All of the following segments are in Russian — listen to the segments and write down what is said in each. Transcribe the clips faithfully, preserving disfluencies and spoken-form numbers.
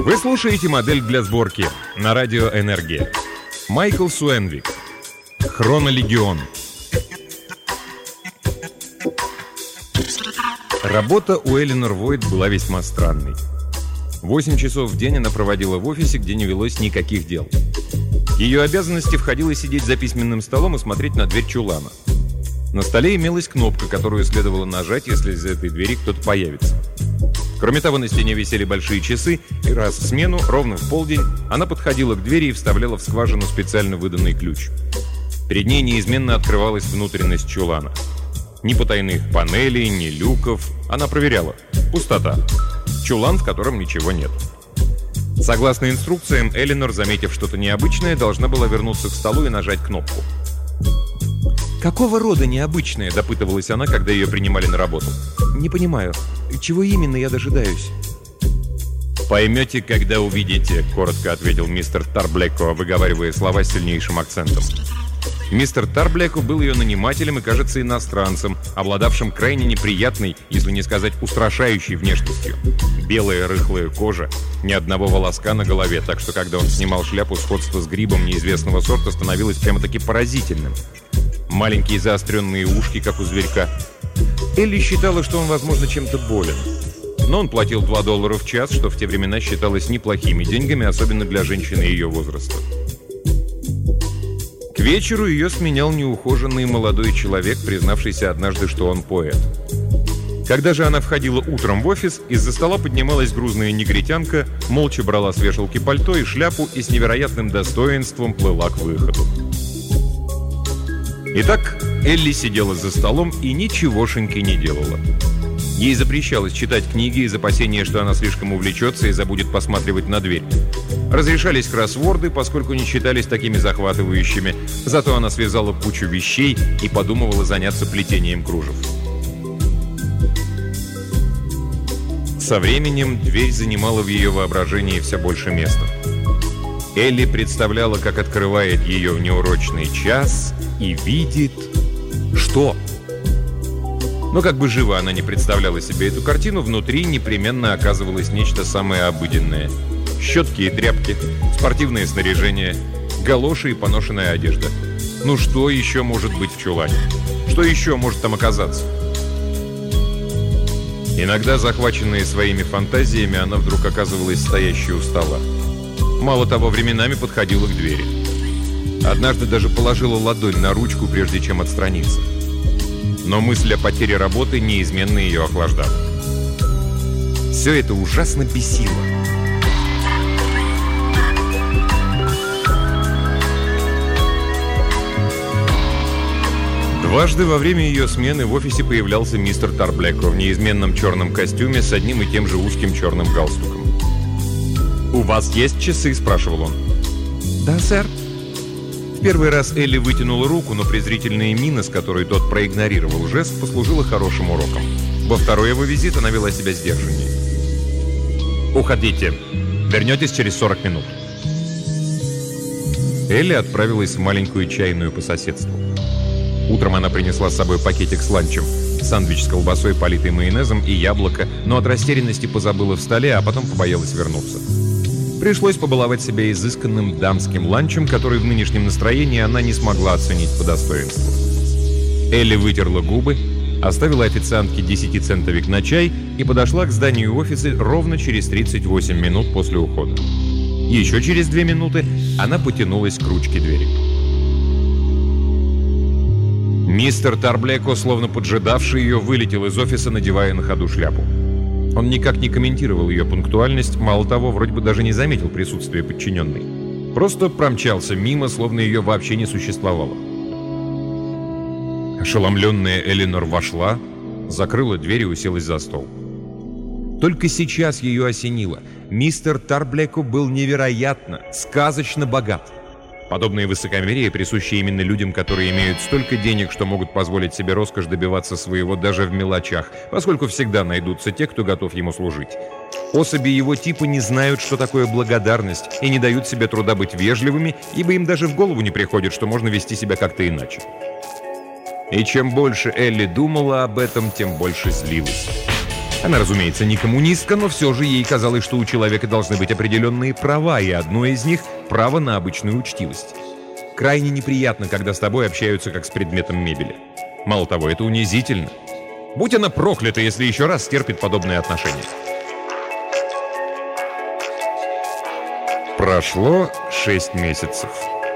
Вы слушаете «Модель для сборки» на радио «Энергия». Майкл Суэнвик. Хронолегион. Работа у Эленор Войт была весьма странной. Восемь часов в день она проводила в офисе, где не велось никаких дел. В ее обязанности входило сидеть за письменным столом и смотреть на дверь чулана. На столе имелась кнопка, которую следовало нажать, если из этой двери кто-то появится. Кроме того, на стене висели большие часы, и раз в смену, ровно в полдень, она подходила к двери и вставляла в скважину специально выданный ключ. Перед ней неизменно открывалась внутренность чулана. Ни потайных панелей, ни люков. Она проверяла. Пустота. Чулан, в котором ничего нет. Согласно инструкциям, Эленор, заметив что-то необычное, должна была вернуться к столу и нажать кнопку. «Какого рода необычное?» – допытывалась она, когда ее принимали на работу. «Не понимаю. Чего именно я дожидаюсь?» «Поймете, когда увидите», – коротко ответил мистер Тарблеко, выговаривая слова с сильнейшим акцентом. Мистер Тарблеко был ее нанимателем и, кажется, иностранцем, обладавшим крайне неприятной, если не сказать устрашающей внешностью. Белая рыхлая кожа, ни одного волоска на голове, так что, когда он снимал шляпу, сходство с грибом неизвестного сорта становилось прямо-таки поразительным. Маленькие заостренные ушки, как у зверька. Элли считала, что он, возможно, чем-то болен. Но он платил два доллара в час, что в те времена считалось неплохими деньгами, особенно для женщины ее возраста. К вечеру ее сменял неухоженный молодой человек, признавшийся однажды, что он поэт. Когда же она входила утром в офис, из-за стола поднималась грузная негритянка, молча брала с вешалки пальто и шляпу и с невероятным достоинством плыла к выходу. Итак, Элли сидела за столом и ничегошеньки не делала. Ей запрещалось читать книги из опасения, что она слишком увлечется и забудет посматривать на дверь. Разрешались кроссворды, поскольку не считались такими захватывающими. Зато она связала кучу вещей и подумывала заняться плетением кружев. Со временем дверь занимала в ее воображении все больше места. Элли представляла, как открывает ее в неурочный час и видит... Что? Но как бы живо она не представляла себе эту картину, внутри непременно оказывалось нечто самое обыденное. Щетки и тряпки, спортивное снаряжение, галоши и поношенная одежда. Ну что еще может быть в чулане? Что еще может там оказаться? Иногда, захваченная своими фантазиями, она вдруг оказывалась стоящей у стола. Мало того, временами подходила к двери. Однажды даже положила ладонь на ручку, прежде чем отстраниться. Но мысль о потере работы неизменно ее охлаждала. Все это ужасно бесило. Дважды во время ее смены в офисе появлялся мистер Тарблеко в неизменном черном костюме с одним и тем же узким черным галстуком. «У вас есть часы?» – спрашивал он. «Да, сэр». В первый раз Элли вытянула руку, но презрительная мина, с которой тот проигнорировал жест, послужила хорошим уроком. Во второй его визит она вела себя сдержаннее. «Уходите. Вернетесь через сорок минут». Элли отправилась в маленькую чайную по соседству. Утром она принесла с собой пакетик с ланчем, сэндвич с колбасой, политой майонезом и яблоко, но от растерянности позабыла в столе, а потом побоялась вернуться. Пришлось побаловать себя изысканным дамским ланчем, который в нынешнем настроении она не смогла оценить по достоинству. Элли вытерла губы, оставила официантке десятицентовик на чай и подошла к зданию офиса ровно через тридцать восемь минут после ухода. Еще через две минуты она потянулась к ручке двери. Мистер Тарблеко, словно поджидавший ее, вылетел из офиса, надевая на ходу шляпу. Он никак не комментировал ее пунктуальность, мало того, вроде бы даже не заметил присутствия подчиненной. Просто промчался мимо, словно ее вообще не существовало. Ошеломленная Эленор вошла, закрыла дверь и уселась за стол. Только сейчас ее осенило. Мистер Тарблеко был невероятно, сказочно богат. Подобное высокомерие присуще именно людям, которые имеют столько денег, что могут позволить себе роскошь добиваться своего даже в мелочах, поскольку всегда найдутся те, кто готов ему служить. Особи его типа не знают, что такое благодарность, и не дают себе труда быть вежливыми, ибо им даже в голову не приходит, что можно вести себя как-то иначе. И чем больше Элли думала об этом, тем больше злилась. Она, разумеется, не коммунистка, но все же ей казалось, что у человека должны быть определенные права, и одно из них — право на обычную учтивость. Крайне неприятно, когда с тобой общаются как с предметом мебели. Мало того, это унизительно. Будь она проклята, если еще раз стерпит подобные отношения. Прошло шесть месяцев.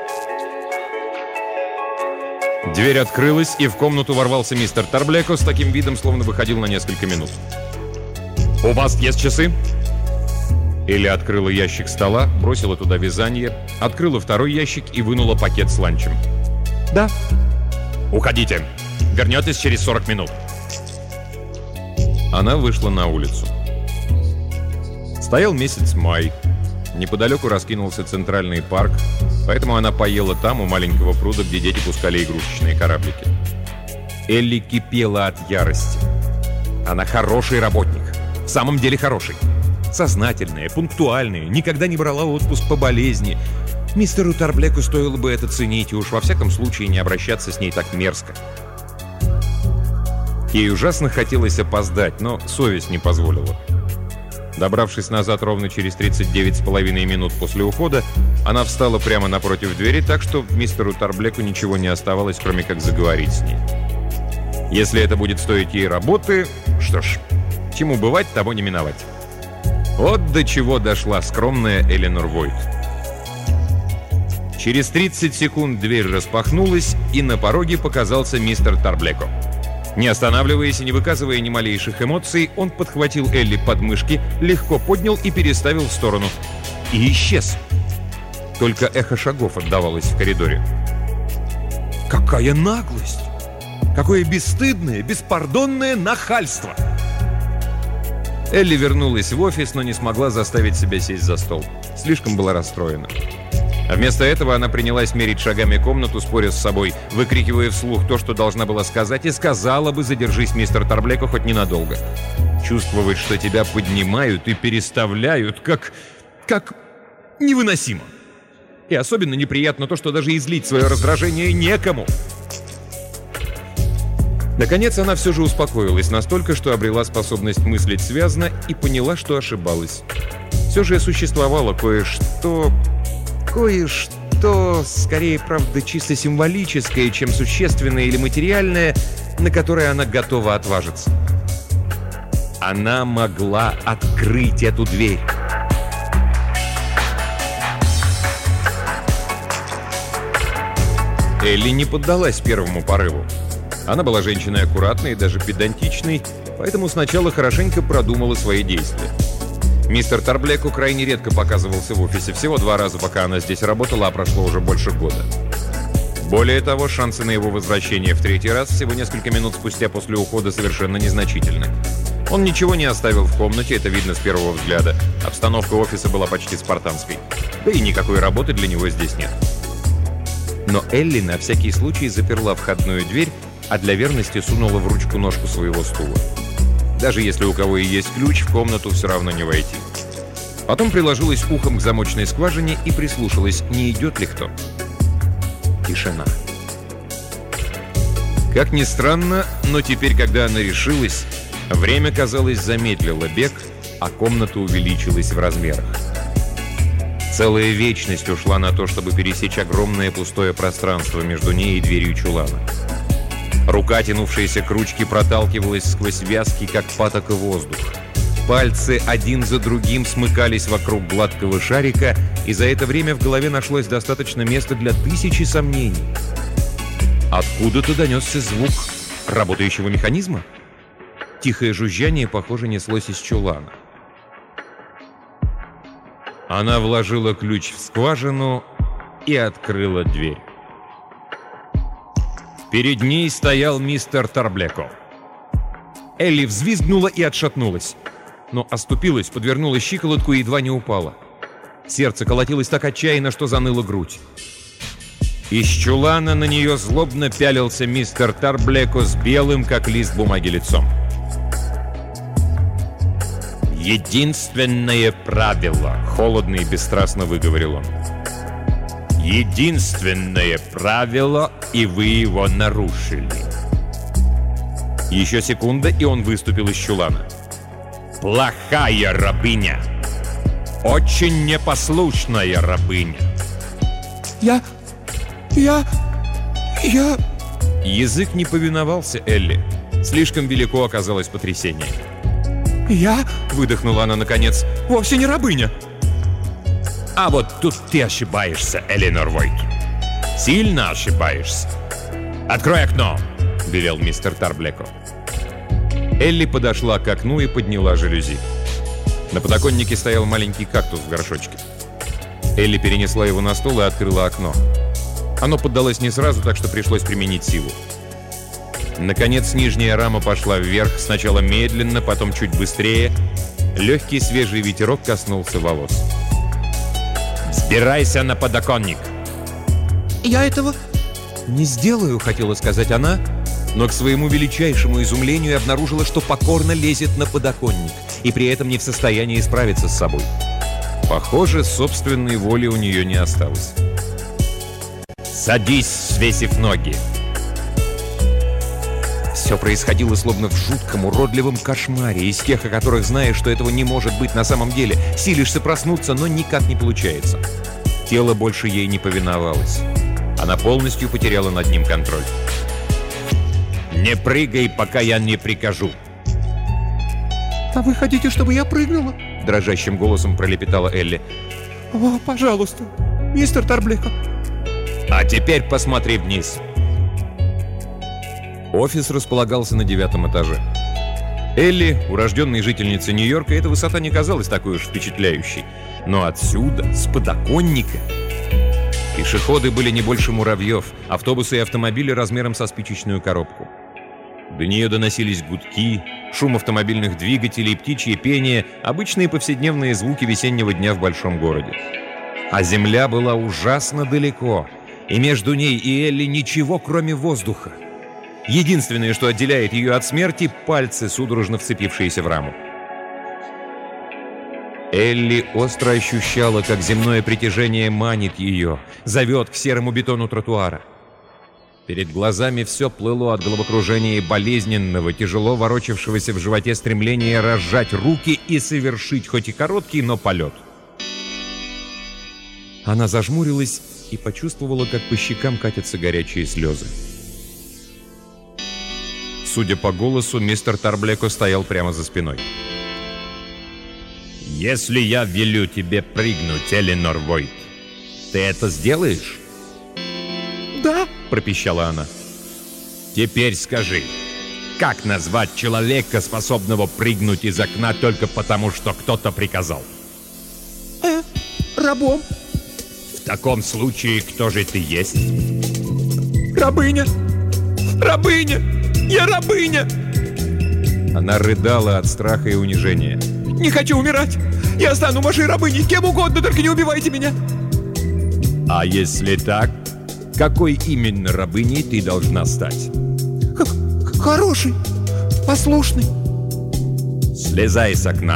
Дверь открылась, и в комнату ворвался мистер Тарблеко с таким видом, словно выходил на несколько минут. «У вас есть часы?» Элли открыла ящик стола, бросила туда вязание, открыла второй ящик и вынула пакет с ланчем. «Да». «Уходите. Вернетесь через сорок минут». Она вышла на улицу. Стоял месяц май. Неподалеку раскинулся центральный парк, поэтому она поела там, у маленького пруда, где дети пускали игрушечные кораблики. Элли кипела от ярости. Она хороший работник. В самом деле хороший. Сознательная, пунктуальная, никогда не брала отпуск по болезни. Мистеру Тарблеку стоило бы это ценить, и уж во всяком случае не обращаться с ней так мерзко. Ей ужасно хотелось опоздать, но совесть не позволила. Добравшись назад ровно через тридцать девять с половиной минут после ухода, она встала прямо напротив двери, так что мистеру Тарблеку ничего не оставалось, кроме как заговорить с ней. Если это будет стоить ей работы, что ж, чему бывать, того не миновать. Вот до чего дошла скромная Эленор Войт. Через тридцать секунд дверь распахнулась, и на пороге показался мистер Тарблеко. Не останавливаясь и не выказывая ни малейших эмоций, он подхватил Элли под мышки, легко поднял и переставил в сторону. И исчез. Только эхо шагов отдавалось в коридоре. Какая наглость! Какое бесстыдное, беспардонное нахальство! Элли вернулась в офис, но не смогла заставить себя сесть за стол. Слишком была расстроена. А вместо этого она принялась мерить шагами комнату, споря с собой, выкрикивая вслух то, что должна была сказать, и сказала бы: «Задержись, мистер Тарблеко, хоть ненадолго». Чувствовать, что тебя поднимают и переставляют, как... как... невыносимо. И особенно неприятно то, что даже излить свое раздражение некому. Наконец она все же успокоилась настолько, что обрела способность мыслить связно и поняла, что ошибалась. Все же существовало кое-что... Кое-что, скорее, правда, чисто символическое, чем существенное или материальное, на которое она готова отважиться. Она могла открыть эту дверь. Элли не поддалась первому порыву. Она была женщиной аккуратной и даже педантичной, поэтому сначала хорошенько продумала свои действия. Мистер Тарблеку крайне редко показывался в офисе, всего два раза, пока она здесь работала, а прошло уже больше года. Более того, шансы на его возвращение в третий раз всего несколько минут спустя после ухода совершенно незначительны. Он ничего не оставил в комнате, это видно с первого взгляда. Обстановка офиса была почти спартанской. Да и никакой работы для него здесь нет. Но Элли на всякий случай заперла входную дверь, а для верности сунула в ручку ножку своего стула. Даже если у кого и есть ключ, в комнату все равно не войти. Потом приложилась ухом к замочной скважине и прислушалась, не идет ли кто. Тишина. Как ни странно, но теперь, когда она решилась, время, казалось, замедлило бег, а комната увеличилась в размерах. Целая вечность ушла на то, чтобы пересечь огромное пустое пространство между ней и дверью чулана. Рука, тянувшаяся к ручке, проталкивалась сквозь вязкий, как патока, воздух. Пальцы один за другим смыкались вокруг гладкого шарика, и за это время в голове нашлось достаточно места для тысячи сомнений. Откуда-то донесся звук работающего механизма. Тихое жужжание, похоже, неслось из чулана. Она вложила ключ в скважину и открыла дверь. Перед ней стоял мистер Тарблеко. Элли взвизгнула и отшатнулась, но оступилась, подвернула щиколотку и едва не упала. Сердце колотилось так отчаянно, что заныла грудь. Из чулана на нее злобно пялился мистер Тарблеко с белым, как лист бумаги, лицом. «Единственное правило», — холодно и бесстрастно выговорил он. «Единственное правило, и вы его нарушили». Еще секунда, и он выступил из чулана. плохая рабыня. Очень непослушная рабыня. Я... я... я... Язык не повиновался Элли. Слишком велико оказалось потрясение. Я... Выдохнула она наконец. Вовсе не рабыня. А вот тут ты ошибаешься, Эленор Войт. Сильно ошибаешься. «Открой окно!» — велел мистер Тарблеко. Элли подошла к окну и подняла жалюзи. На подоконнике стоял маленький кактус в горшочке. Элли перенесла его на стол и открыла окно. Оно поддалось не сразу, так что пришлось применить силу. Наконец нижняя рама пошла вверх, сначала медленно, потом чуть быстрее. Легкий свежий ветерок коснулся волос. «Взбирайся на подоконник!» Я этого... «Не сделаю», — хотела сказать она, но к своему величайшему изумлению обнаружила, что покорно лезет на подоконник и при этом не в состоянии справиться с собой. Похоже, собственной воли у нее не осталось. «Садись, свесив ноги!» Все происходило словно в жутком, уродливом кошмаре, из тех, о которых знаешь, что этого не может быть на самом деле. Силишься проснуться, но никак не получается. Тело больше ей не повиновалось. Она полностью потеряла над ним контроль. «Не прыгай, пока я не прикажу!» А вы хотите, чтобы я прыгнула? Дрожащим голосом пролепетала Элли. О, пожалуйста, мистер Тарблеко. А теперь посмотри вниз. Офис располагался на девятом этаже. Элли, урожденной жительницей Нью-Йорка, эта высота не казалась такой уж впечатляющей. Но отсюда, с подоконника... Пешеходы были не больше муравьев, автобусы и автомобили размером со спичечную коробку. До нее доносились гудки, шум автомобильных двигателей, птичье пение, обычные повседневные звуки весеннего дня в большом городе. А земля была ужасно далеко, и между ней и Элли ничего, кроме воздуха. Единственное, что отделяет ее от смерти — пальцы, судорожно вцепившиеся в раму. Элли остро ощущала, как земное притяжение манит ее, зовет к серому бетону тротуара. Перед глазами все плыло от головокружения и болезненного, тяжело ворочавшегося в животе стремления разжать руки и совершить хоть и короткий, но полет. Она зажмурилась и почувствовала, как по щекам катятся горячие слезы. Судя по голосу, мистер Тарблеко стоял прямо за спиной. «Если я велю тебе прыгнуть, Эленор Войт, ты это сделаешь?» «Да», — пропищала она. «Теперь скажи, как назвать человека, способного прыгнуть из окна только потому, что кто-то приказал?» «Э, рабом». «В таком случае, кто же ты есть?» «Рабыня! Рабыня! Я рабыня!» Она рыдала от страха и унижения. «Не хочу умирать! Я стану вашей рабыней, кем угодно, только не убивайте меня!» «А если так, какой именно рабыней ты должна стать?» Х- «Хороший, послушный». «Слезай с окна!»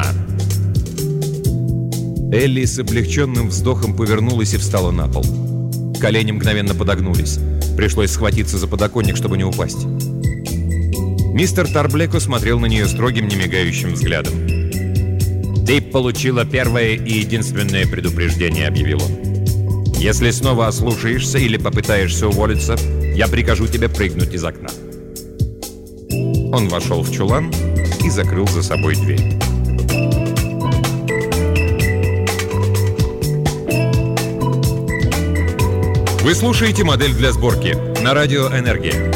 Элли с облегченным вздохом повернулась и встала на пол. Колени мгновенно подогнулись. Пришлось схватиться за подоконник, чтобы не упасть. Мистер Тарблеко смотрел на нее строгим, немигающим взглядом. «Ты получила первое и единственное предупреждение», — объявил он. «Если снова ослушаешься или попытаешься уволиться, я прикажу тебе прыгнуть из окна». Он вошел в чулан и закрыл за собой дверь. Вы слушаете «Модель для сборки» на радио «Энергия».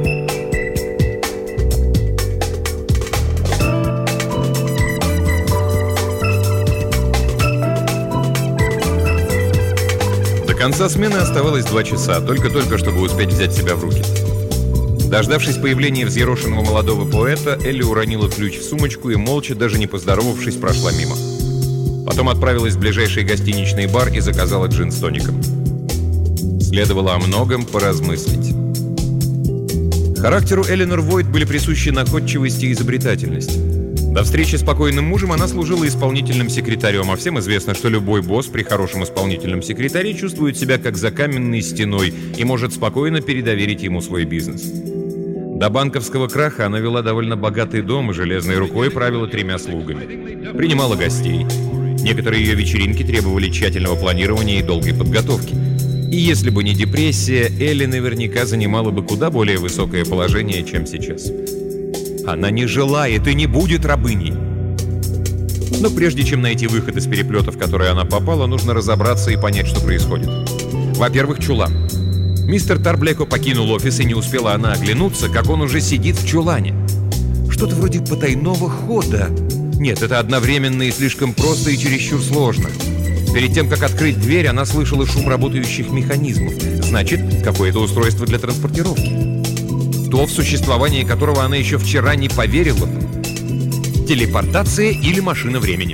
До конца смены оставалось два часа, только-только, чтобы успеть взять себя в руки. Дождавшись появления взъерошенного молодого поэта, Элли уронила ключ в сумочку и, молча, даже не поздоровавшись, прошла мимо. Потом отправилась в ближайший гостиничный бар и заказала джин с тоником. Следовало о многом поразмыслить. Характеру Эленор Войт были присущи находчивость и изобретательность. До встречи с покойным мужем она служила исполнительным секретарем, а всем известно, что любой босс при хорошем исполнительном секретаре чувствует себя как за каменной стеной и может спокойно передоверить ему свой бизнес. До банковского краха она вела довольно богатый дом и железной рукой правила тремя слугами. Принимала гостей. Некоторые ее вечеринки требовали тщательного планирования и долгой подготовки. И если бы не депрессия, Элли наверняка занимала бы куда более высокое положение, чем сейчас. Она не желает и не будет рабыней. Но прежде чем найти выход из переплета, в который она попала, нужно разобраться и понять, что происходит. Во-первых, чулан. Мистер Тарблеко покинул офис, и не успела она оглянуться, как он уже сидит в чулане. Что-то вроде потайного хода. Нет, это одновременно и слишком просто, и чересчур сложно. Перед тем, как открыть дверь, она слышала шум работающих механизмов. Значит, какое-то устройство для транспортировки. То, в существование которого она еще вчера не поверила бы. Телепортация или машина времени.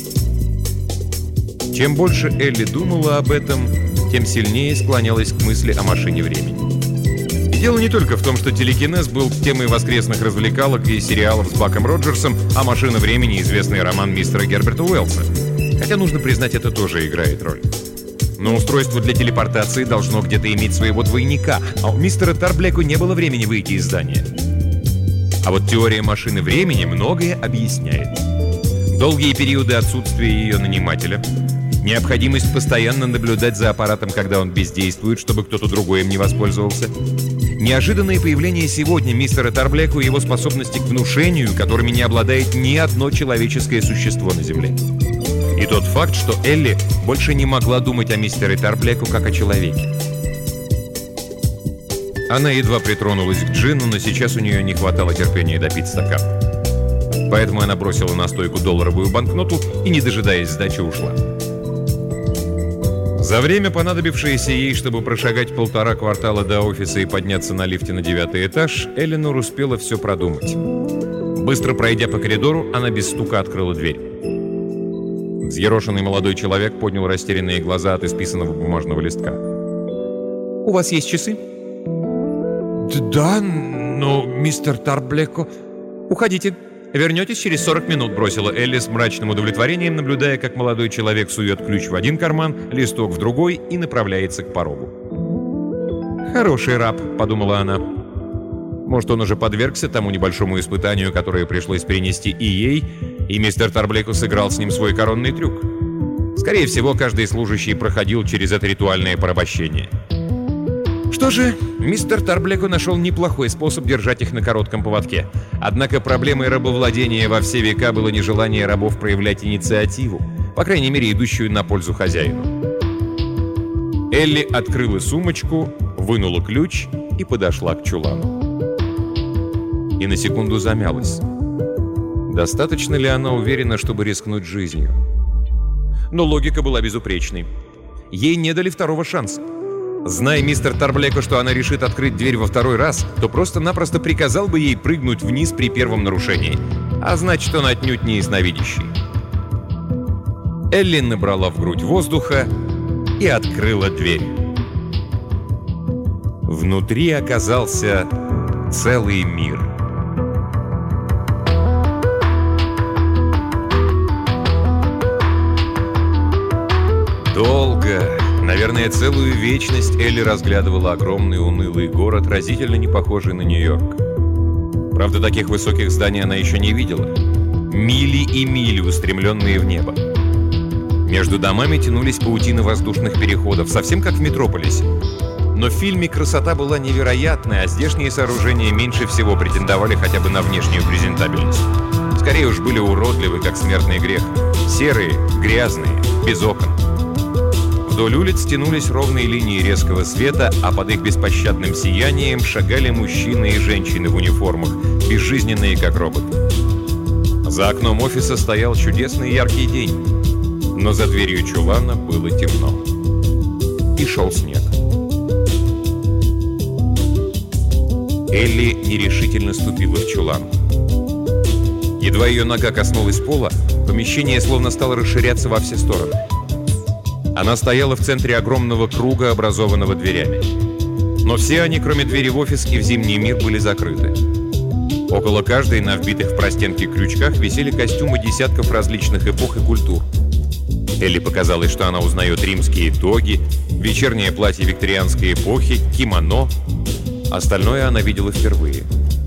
Чем больше Элли думала об этом, тем сильнее склонялась к мысли о машине времени. И дело не только в том, что телекинез был темой воскресных развлекалок и сериалов с Баком Роджерсом, а машина времени — известный роман мистера Герберта Уэллса. Хотя, нужно признать, это тоже играет роль. Но устройство для телепортации должно где-то иметь своего двойника, а у мистера Тарблеко не было времени выйти из здания. А вот теория машины времени многое объясняет. Долгие периоды отсутствия ее нанимателя, необходимость постоянно наблюдать за аппаратом, когда он бездействует, чтобы кто-то другой им не воспользовался, неожиданное появление сегодня мистера Тарблеко и его способности к внушению, которыми не обладает ни одно человеческое существо на Земле. И тот факт, что Элли больше не могла думать о мистере Тарблеко как о человеке. Она едва притронулась к джину, но сейчас у нее не хватало терпения допить стакан. Поэтому она бросила на стойку долларовую банкноту и, не дожидаясь сдачи, ушла. За время, понадобившееся ей, чтобы прошагать полтора квартала до офиса и подняться на лифте на девятый этаж, Эленор успела все продумать. Быстро пройдя по коридору, она без стука открыла дверь. Взъерошенный молодой человек поднял растерянные глаза от исписанного бумажного листка. «У вас есть часы?» «Да, но мистер Тарблеко...» «Уходите. Вернетесь через сорок минут», — бросила Элли с мрачным удовлетворением, наблюдая, как молодой человек сует ключ в один карман, листок в другой и направляется к порогу. «Хороший раб», — подумала она. Может, он уже подвергся тому небольшому испытанию, которое пришлось перенести и ей, и мистер Тарблеко сыграл с ним свой коронный трюк. Скорее всего, каждый служащий проходил через это ритуальное порабощение. Что же, мистер Тарблеко нашел неплохой способ держать их на коротком поводке. Однако проблемой рабовладения во все века было нежелание рабов проявлять инициативу, по крайней мере, идущую на пользу хозяину. Элли открыла сумочку, вынула ключ и подошла к чулану. И на секунду замялась. Достаточно ли она уверена, чтобы рискнуть жизнью? Но логика была безупречной. Ей не дали второго шанса. Зная мистер Тарблеко, что она решит открыть дверь во второй раз, то просто-напросто приказал бы ей прыгнуть вниз при первом нарушении. А значит, он отнюдь не ясновидящий. Элли набрала в грудь воздуха и открыла дверь. Внутри оказался целый мир. Долго, наверное, целую вечность Элли разглядывала огромный унылый город, разительно не похожий на Нью-Йорк. Правда, таких высоких зданий она еще не видела. Мили и мили, устремленные в небо. Между домами тянулись паутины воздушных переходов, совсем как в Метрополисе. Но в фильме красота была невероятная, а здешние сооружения меньше всего претендовали хотя бы на внешнюю презентабельность. Скорее уж были уродливы, как смертный грех. Серые, грязные, без окон. Вдоль улиц тянулись ровные линии резкого света, а под их беспощадным сиянием шагали мужчины и женщины в униформах, безжизненные как роботы. За окном офиса стоял чудесный яркий день, но за дверью чулана было темно. И шел снег. Элли нерешительно ступила в чулан. Едва ее нога коснулась пола, помещение словно стало расширяться во все стороны. Она стояла в центре огромного круга, образованного дверями. Но все они, кроме двери в офис и в зимний мир, были закрыты. Около каждой на вбитых в простенки крючках висели костюмы десятков различных эпох и культур. Элли показалось, что она узнает римские тоги, вечернее платье викторианской эпохи, кимоно. Остальное она видела впервые.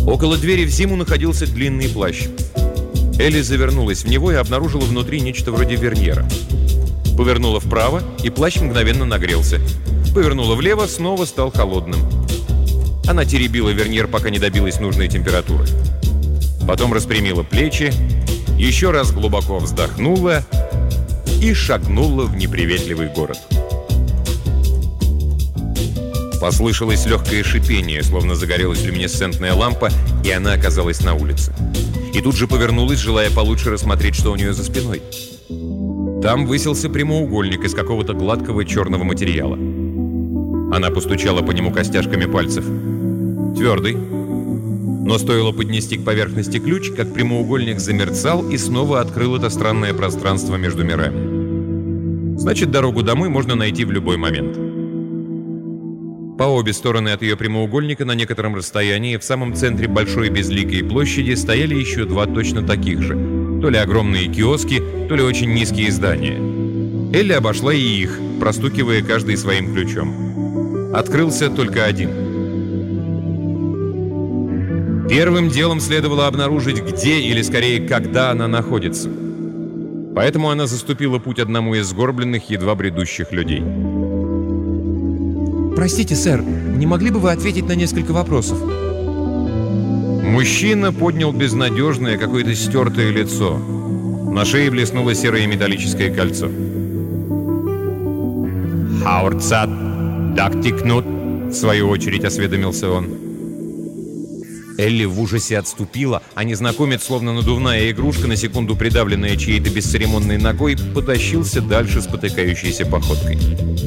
Около двери в зиму находился длинный плащ. Элли завернулась в него и обнаружила внутри нечто вроде верньера. Повернула вправо, и плащ мгновенно нагрелся. Повернула влево, снова стал холодным. Она теребила верньер, пока не добилась нужной температуры. Потом распрямила плечи, еще раз глубоко вздохнула и шагнула в неприветливый город. Послышалось легкое шипение, словно загорелась люминесцентная лампа, и она оказалась на улице. И тут же повернулась, желая получше рассмотреть, что у нее за спиной. Там высился прямоугольник из какого-то гладкого черного материала. Она постучала по нему костяшками пальцев. Твердый. Но стоило поднести к поверхности ключ, как прямоугольник замерцал и снова открыл это странное пространство между мирами. Значит, дорогу домой можно найти в любой момент. По обе стороны от ее прямоугольника на некотором расстоянии в самом центре большой безликой площади стояли еще два точно таких же. То ли огромные киоски, то ли очень низкие здания. Элли обошла и их, простукивая каждый своим ключом. Открылся только один. Первым делом следовало обнаружить, где или скорее когда она находится. Поэтому она заступила путь одному из сгорбленных, едва бредущих людей. «Простите, сэр, не могли бы вы ответить на несколько вопросов?» Мужчина поднял безнадежное, какое-то стертое лицо. На шее блеснуло серое металлическое кольцо. «Хаурцат, дактикнут», в свою очередь осведомился он. Элли в ужасе отступила, а незнакомец, словно надувная игрушка, на секунду придавленная чьей-то бесцеремонной ногой, потащился дальше спотыкающейся походкой.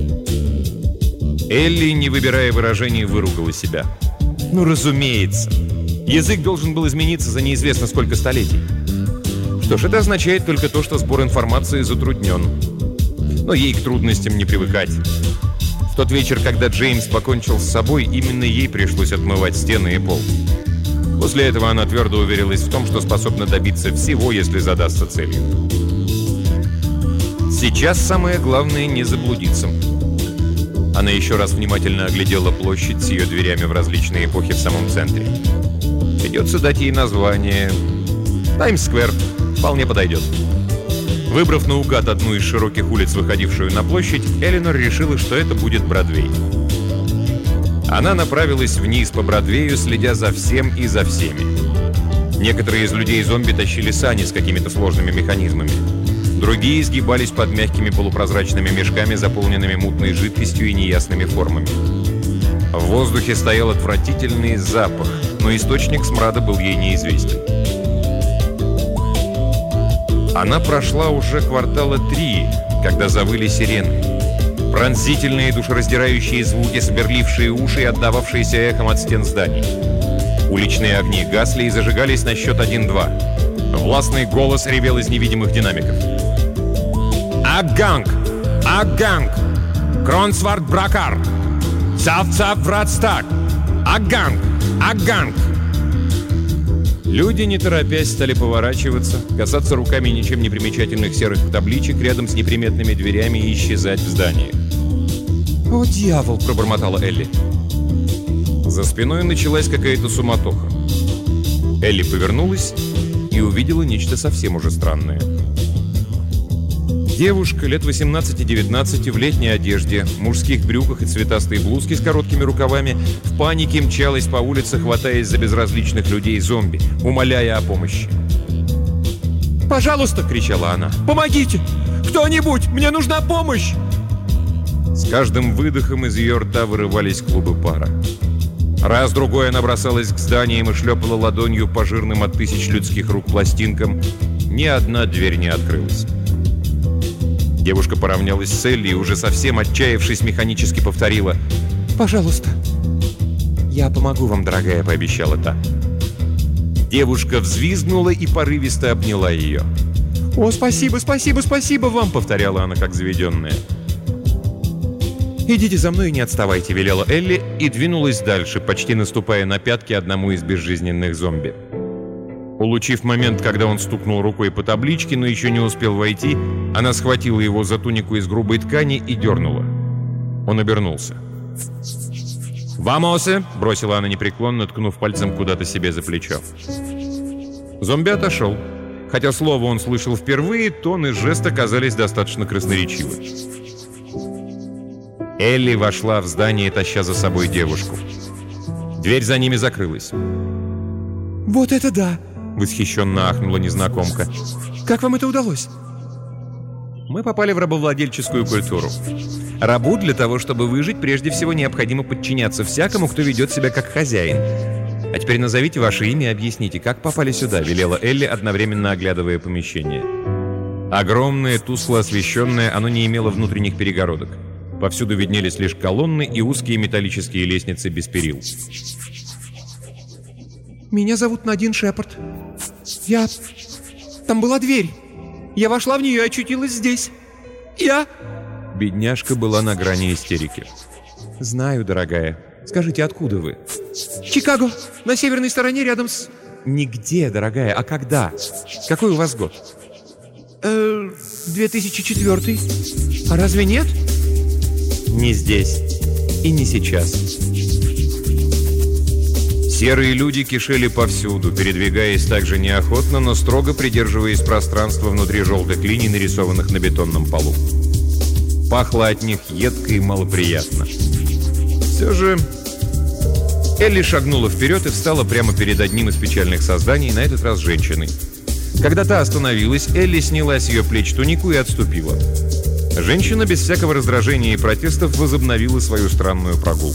Элли, не выбирая выражений, выругала себя. Ну, разумеется. Язык должен был измениться за неизвестно сколько столетий. Что ж, это означает только то, что сбор информации затруднен. Но ей к трудностям не привыкать. В тот вечер, когда Джеймс покончил с собой, именно ей пришлось отмывать стены и пол. После этого она твердо уверилась в том, что способна добиться всего, если задастся целью. Сейчас самое главное — не заблудиться. Она еще раз внимательно оглядела площадь с ее дверями в различные эпохи в самом центре. Придется дать ей название. Таймс-сквер вполне подойдет. Выбрав наугад одну из широких улиц, выходившую на площадь, Эленор решила, что это будет Бродвей. Она направилась вниз по Бродвею, следя за всем и за всеми. Некоторые из людей-зомби тащили сани с какими-то сложными механизмами. Другие сгибались под мягкими полупрозрачными мешками, заполненными мутной жидкостью и неясными формами. В воздухе стоял отвратительный запах, но источник смрада был ей неизвестен. Она прошла уже квартала три, когда завыли сирены. Пронзительные душераздирающие звуки, сверлившие уши и отдававшиеся эхом от стен зданий. Уличные огни гасли и зажигались на счет один-два. Властный голос ревел из невидимых динамиков. «Агганг! Агганг! Кронсвард Бракар! Цав-цав вратстаг! Агганг! Агганг!» Люди, не торопясь, стали поворачиваться, касаться руками ничем не примечательных серых табличек рядом с неприметными дверями и исчезать в здании. «О, дьявол!» — пробормотала Элли. За спиной началась какая-то суматоха. Элли повернулась и увидела нечто совсем уже странное. Девушка лет восемнадцати-девятнадцати в летней одежде, мужских брюках и цветастой блузке с короткими рукавами в панике мчалась по улице, хватаясь за безразличных людей-зомби, умоляя о помощи. «Пожалуйста!» — кричала она. «Помогите! Кто-нибудь! Мне нужна помощь!» С каждым выдохом из ее рта вырывались клубы пара. Раз-другой она бросалась к зданиям и шлепала ладонью по жирным от тысяч людских рук пластинкам. Ни одна дверь не открылась. Девушка поравнялась с Элли и, уже совсем отчаявшись, механически повторила: «Пожалуйста». «Я помогу вам, дорогая», — пообещала та. Девушка взвизгнула и порывисто обняла ее. «О, спасибо, спасибо, спасибо вам», — повторяла она, как заведенная. «Идите за мной и не отставайте», — велела Элли и двинулась дальше, почти наступая на пятки одному из безжизненных зомби. Улучив момент, когда он стукнул рукой по табличке, но еще не успел войти, она схватила его за тунику из грубой ткани и дернула. Он обернулся. «Вамосе!» — бросила она непреклонно, ткнув пальцем куда-то себе за плечо. Зомби отошел. Хотя слово он слышал впервые, тон и жест оказались достаточно красноречивы. Элли вошла в здание, таща за собой девушку. Дверь за ними закрылась. «Вот это да!» — восхищенно ахнула незнакомка. «Как вам это удалось?» Мы попали в рабовладельческую культуру. Рабу для того, чтобы выжить, прежде всего необходимо подчиняться всякому, кто ведет себя как хозяин. А теперь назовите ваше имя и объясните, как попали сюда, велела Элли, одновременно оглядывая помещение. Огромное, тускло освещенное, оно не имело внутренних перегородок. Повсюду виднелись лишь колонны и узкие металлические лестницы без перил. «Меня зовут Надин Шепард. Я... Там была дверь. Я вошла в нее и очутилась здесь. Я...» Бедняжка была на грани истерики. «Знаю, дорогая. Скажите, откуда вы?» «Чикаго. На северной стороне, рядом с...» «Нигде, дорогая. А когда? Какой у вас год?» э, две тысячи четвёртый. А разве нет?» «Не здесь. И не сейчас». Серые люди кишели повсюду, передвигаясь так же неохотно, но строго придерживаясь пространства внутри желтых линий, нарисованных на бетонном полу. Пахло от них едко и малоприятно. Все же Элли шагнула вперед и встала прямо перед одним из печальных созданий, на этот раз женщиной. Когда та остановилась, Элли сняла с ее плеч тунику и отступила. Женщина без всякого раздражения и протестов возобновила свою странную прогулку.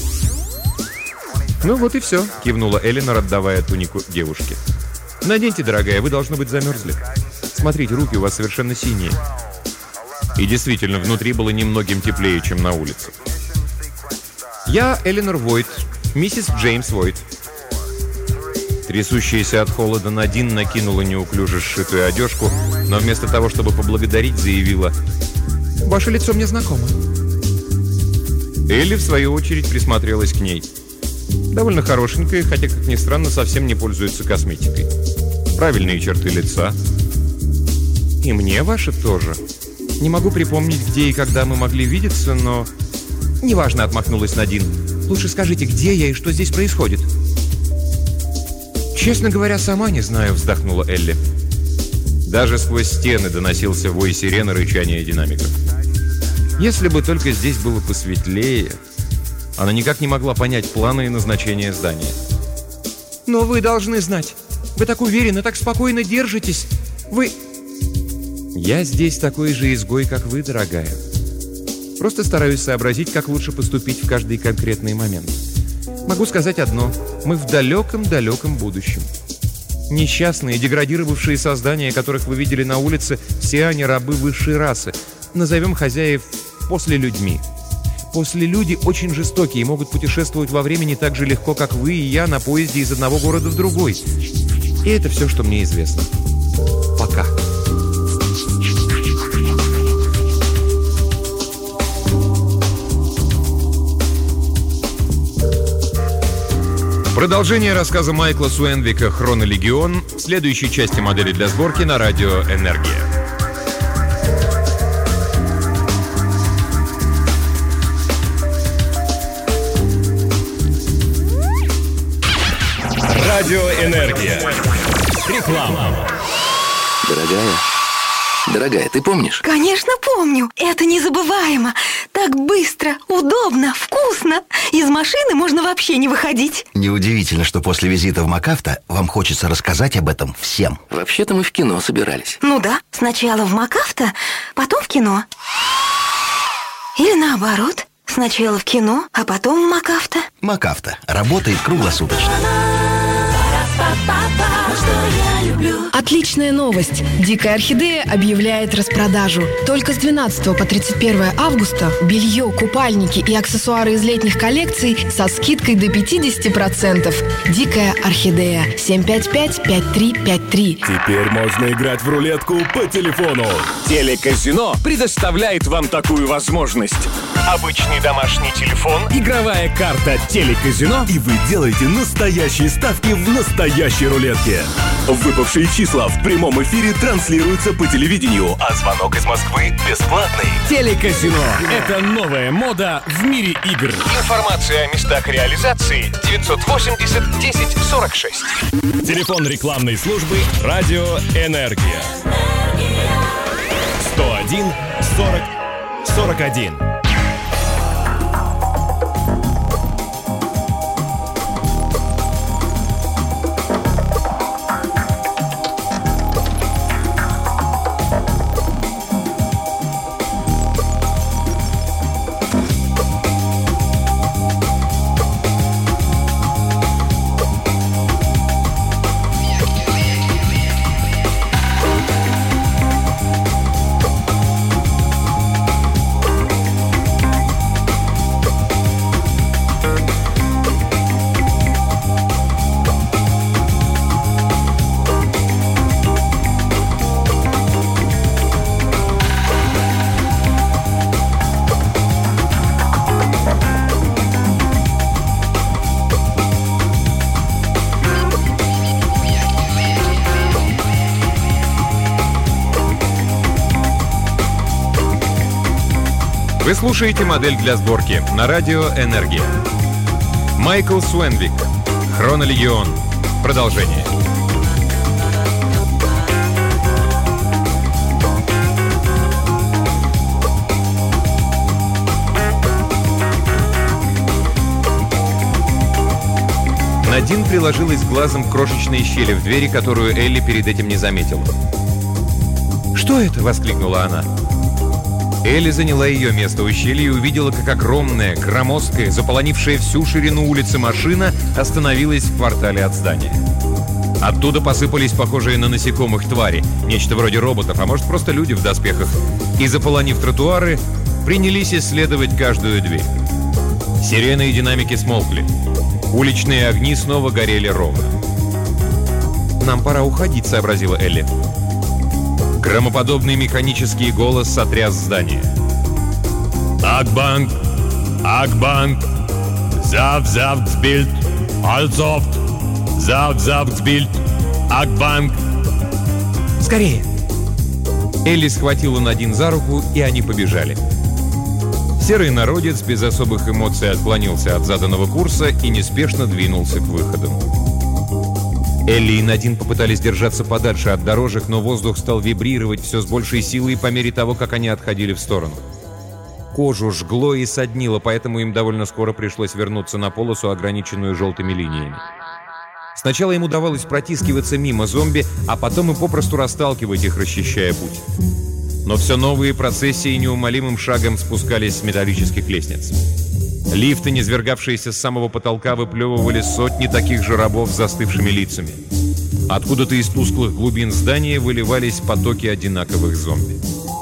«Ну вот и все», — кивнула Элинор, отдавая тунику девушке. «Наденьте, дорогая, вы, должно быть, замерзли. Смотрите, руки у вас совершенно синие». И действительно, внутри было немногим теплее, чем на улице. «Я Элинор Войт, миссис Джеймс Войт». Трясущаяся от холода Надин накинула неуклюже сшитую одежку, но вместо того, чтобы поблагодарить, заявила: «Ваше лицо мне знакомо». Элли, в свою очередь, присмотрелась к ней. Довольно хорошенькая, хотя, как ни странно, совсем не пользуется косметикой. Правильные черты лица. «И мне ваши тоже. Не могу припомнить, где и когда мы могли видеться, но...» «Неважно», — отмахнулась Надин. «Лучше скажите, где я и что здесь происходит?» «Честно говоря, сама не знаю», — вздохнула Элли. Даже сквозь стены доносился вой сирены, рычание динамиков. Если бы только здесь было посветлее... Она никак не могла понять планы и назначения здания. «Но вы должны знать. Вы так уверенно, так спокойно держитесь. Вы...» «Я здесь такой же изгой, как вы, дорогая. Просто стараюсь сообразить, как лучше поступить в каждый конкретный момент. Могу сказать одно. Мы в далеком-далеком будущем. Несчастные, деградировавшие создания, которых вы видели на улице, все они рабы высшей расы. Назовем хозяев после людьми. Послелюди очень жестокие и могут путешествовать во времени так же легко, как вы и я, на поезде из одного города в другой. И это все, что мне известно. Пока». Продолжение рассказа Майкла Суэнвика «Хронолегион» в следующей части модели для сборки на радио «Энергия». Радио «Энергия». Реклама. Дорогая, дорогая, ты помнишь? Конечно, помню. Это незабываемо. Так быстро, удобно, вкусно. Из машины можно вообще не выходить. Неудивительно, что после визита в МакАвто вам хочется рассказать об этом всем. Вообще-то мы в кино собирались. Ну да, сначала в МакАвто, потом в кино. Или наоборот. Сначала в кино, а потом в МакАвто. МакАвто работает круглосуточно. Отличная новость! Дикая Орхидея объявляет распродажу. Только с двенадцатого по тридцать первое августа белье, купальники и аксессуары из летних коллекций со скидкой до пятьдесят процентов. Дикая Орхидея. семь пять пять пять три пять три. Теперь можно играть в рулетку по телефону. Телеказино предоставляет вам такую возможность. Обычный домашний телефон, игровая карта Телеказино, и вы делаете настоящие ставки в настоящей рулетке. Выпавшие числа в прямом эфире транслируются по телевидению, а звонок из Москвы бесплатный. Телеказино – это новая мода в мире игр. Информация о местах реализации девятьсот восемьдесят десять сорок шесть. Телефон рекламной службы «Радио Энергия». сто один сорок сорок один. Вы слушаете «Модель для сборки» на радио «Энергия». Майкл Суэнвик. «Хронолегион». Продолжение. Надин приложилась глазом к крошечной щели в двери, которую Элли перед этим не заметила. «Что это?» — воскликнула она. Элли заняла ее место у щели и увидела, как огромная, громоздкая, заполонившая всю ширину улицы машина остановилась в квартале от здания. Оттуда посыпались похожие на насекомых твари, нечто вроде роботов, а может просто люди в доспехах, и, заполонив тротуары, принялись исследовать каждую дверь. Сирены и динамики смолкли. Уличные огни снова горели ровно. «Нам пора уходить», — сообразила Элли. Громоподобный механический голос сотряс здание. «Акбанк! Акбанк! Завзавцбильд! Альцофт! Завзавцбильд! Акбанк!» «Скорее!» Элли схватила Надин за руку, и они побежали. Серый народец без особых эмоций отклонился от заданного курса и неспешно двинулся к выходам. Элли и Надин попытались держаться подальше от дорожек, но воздух стал вибрировать все с большей силой по мере того, как они отходили в сторону. Кожу жгло и соднило, поэтому им довольно скоро пришлось вернуться на полосу, ограниченную желтыми линиями. Сначала им удавалось протискиваться мимо зомби, а потом и попросту расталкивать их, расчищая путь. Но все новые процессии неумолимым шагом спускались с металлических лестниц. Лифты, низвергавшиеся с самого потолка, выплевывали сотни таких же рабов с застывшими лицами. Откуда-то из тусклых глубин здания выливались потоки одинаковых зомби.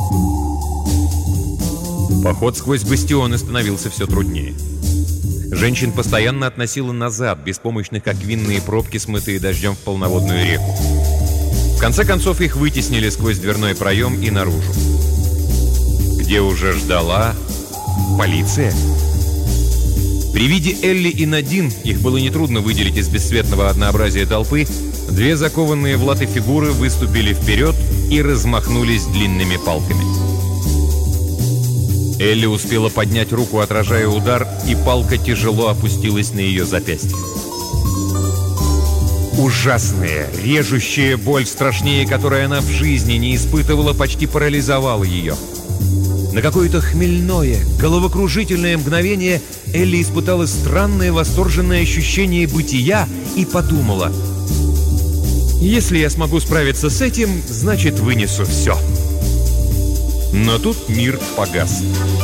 Поход сквозь бастионы становился все труднее. Женщин постоянно относило назад, беспомощных, как винные пробки, смытые дождем в полноводную реку. В конце концов их вытеснили сквозь дверной проем и наружу, где уже ждала полиция. При виде Элли и Надин, их было нетрудно выделить из бесцветного однообразия толпы, две закованные в латы фигуры выступили вперед и размахнулись длинными палками. Элли успела поднять руку, отражая удар, и палка тяжело опустилась на ее запястье. Ужасная, режущая боль, страшнее которой она в жизни не испытывала, почти парализовала ее. На какое-то хмельное, головокружительное мгновение Элли испытала странное восторженное ощущение бытия и подумала: «Если я смогу справиться с этим, значит, вынесу все». Но тут мир погас.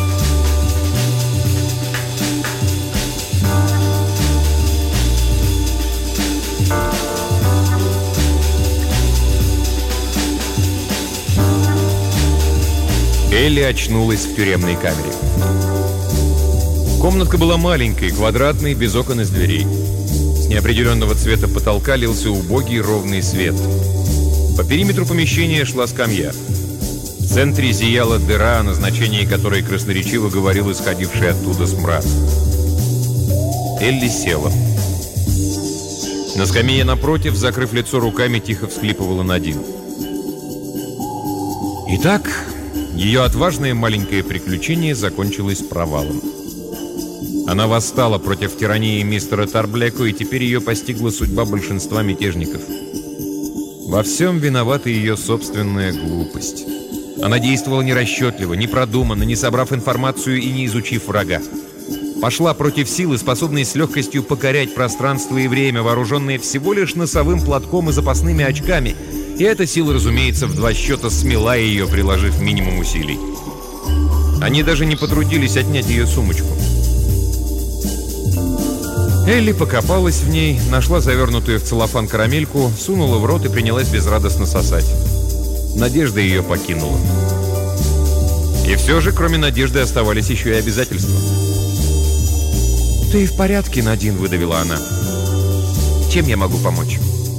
Элли очнулась в тюремной камере. Комнатка была маленькой, квадратной, без окон и дверей. С неопределенного цвета потолка лился убогий ровный свет. По периметру помещения шла скамья. В центре зияла дыра, о назначении которой красноречиво говорил исходивший оттуда смрад. Элли села. На скамье напротив, закрыв лицо руками, тихо всхлипывала Надин. Итак, ее отважное маленькое приключение закончилось провалом. Она восстала против тирании мистера Тарблеку, и теперь ее постигла судьба большинства мятежников. Во всем виновата ее собственная глупость. Она действовала нерасчетливо, непродуманно, не собрав информацию и не изучив врага. Пошла против силы, способной с легкостью покорять пространство и время, вооруженные всего лишь носовым платком и запасными очками. И эта сила, разумеется, в два счета смела ее, приложив минимум усилий. Они даже не потрудились отнять ее сумочку. Элли покопалась в ней, нашла завернутую в целлофан карамельку, сунула в рот и принялась безрадостно сосать. Надежда ее покинула. И все же, кроме надежды, оставались еще и обязательства. «Ты в порядке, Надин?» — выдавила она. «Чем я могу помочь?»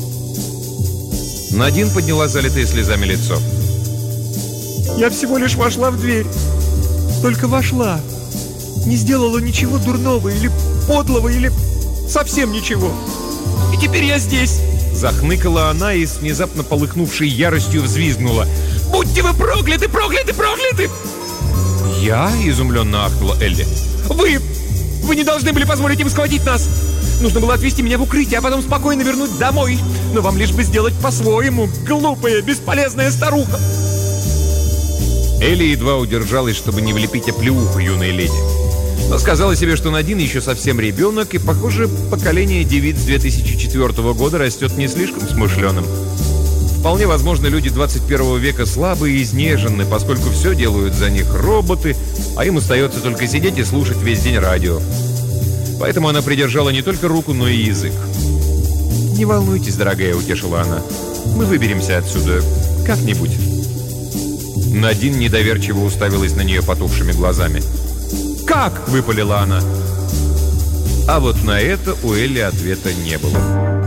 Надин подняла залитое слезами лицо. «Я всего лишь вошла в дверь. Только вошла. Не сделала ничего дурного или подлого, или совсем ничего. И теперь я здесь!» Захныкала она и с внезапно полыхнувшей яростью взвизгнула. «Будьте вы прокляты, прокляты, прокляты!» «Я?» — изумленно ахнула Элли. «Вы! Вы не должны были позволить им схватить нас! Нужно было отвезти меня в укрытие, а потом спокойно вернуть домой. Но вам лишь бы сделать по-своему, глупая, бесполезная старуха!» Элли едва удержалась, чтобы не влепить оплеуху юной леди. Но сказала себе, что Надин еще совсем ребенок, и, похоже, поколение девиц две тысячи четвёртого года растет не слишком смышленым. Вполне возможно, люди двадцать первого века слабы и изнежены, поскольку все делают за них роботы, а им остается только сидеть и слушать весь день радио. Поэтому она придержала не только руку, но и язык. «Не волнуйтесь, дорогая», — утешила она. «Мы выберемся отсюда как-нибудь». Надин недоверчиво уставилась на нее потухшими глазами. «Как?» — выпалила она. А вот на это у Элли ответа не было.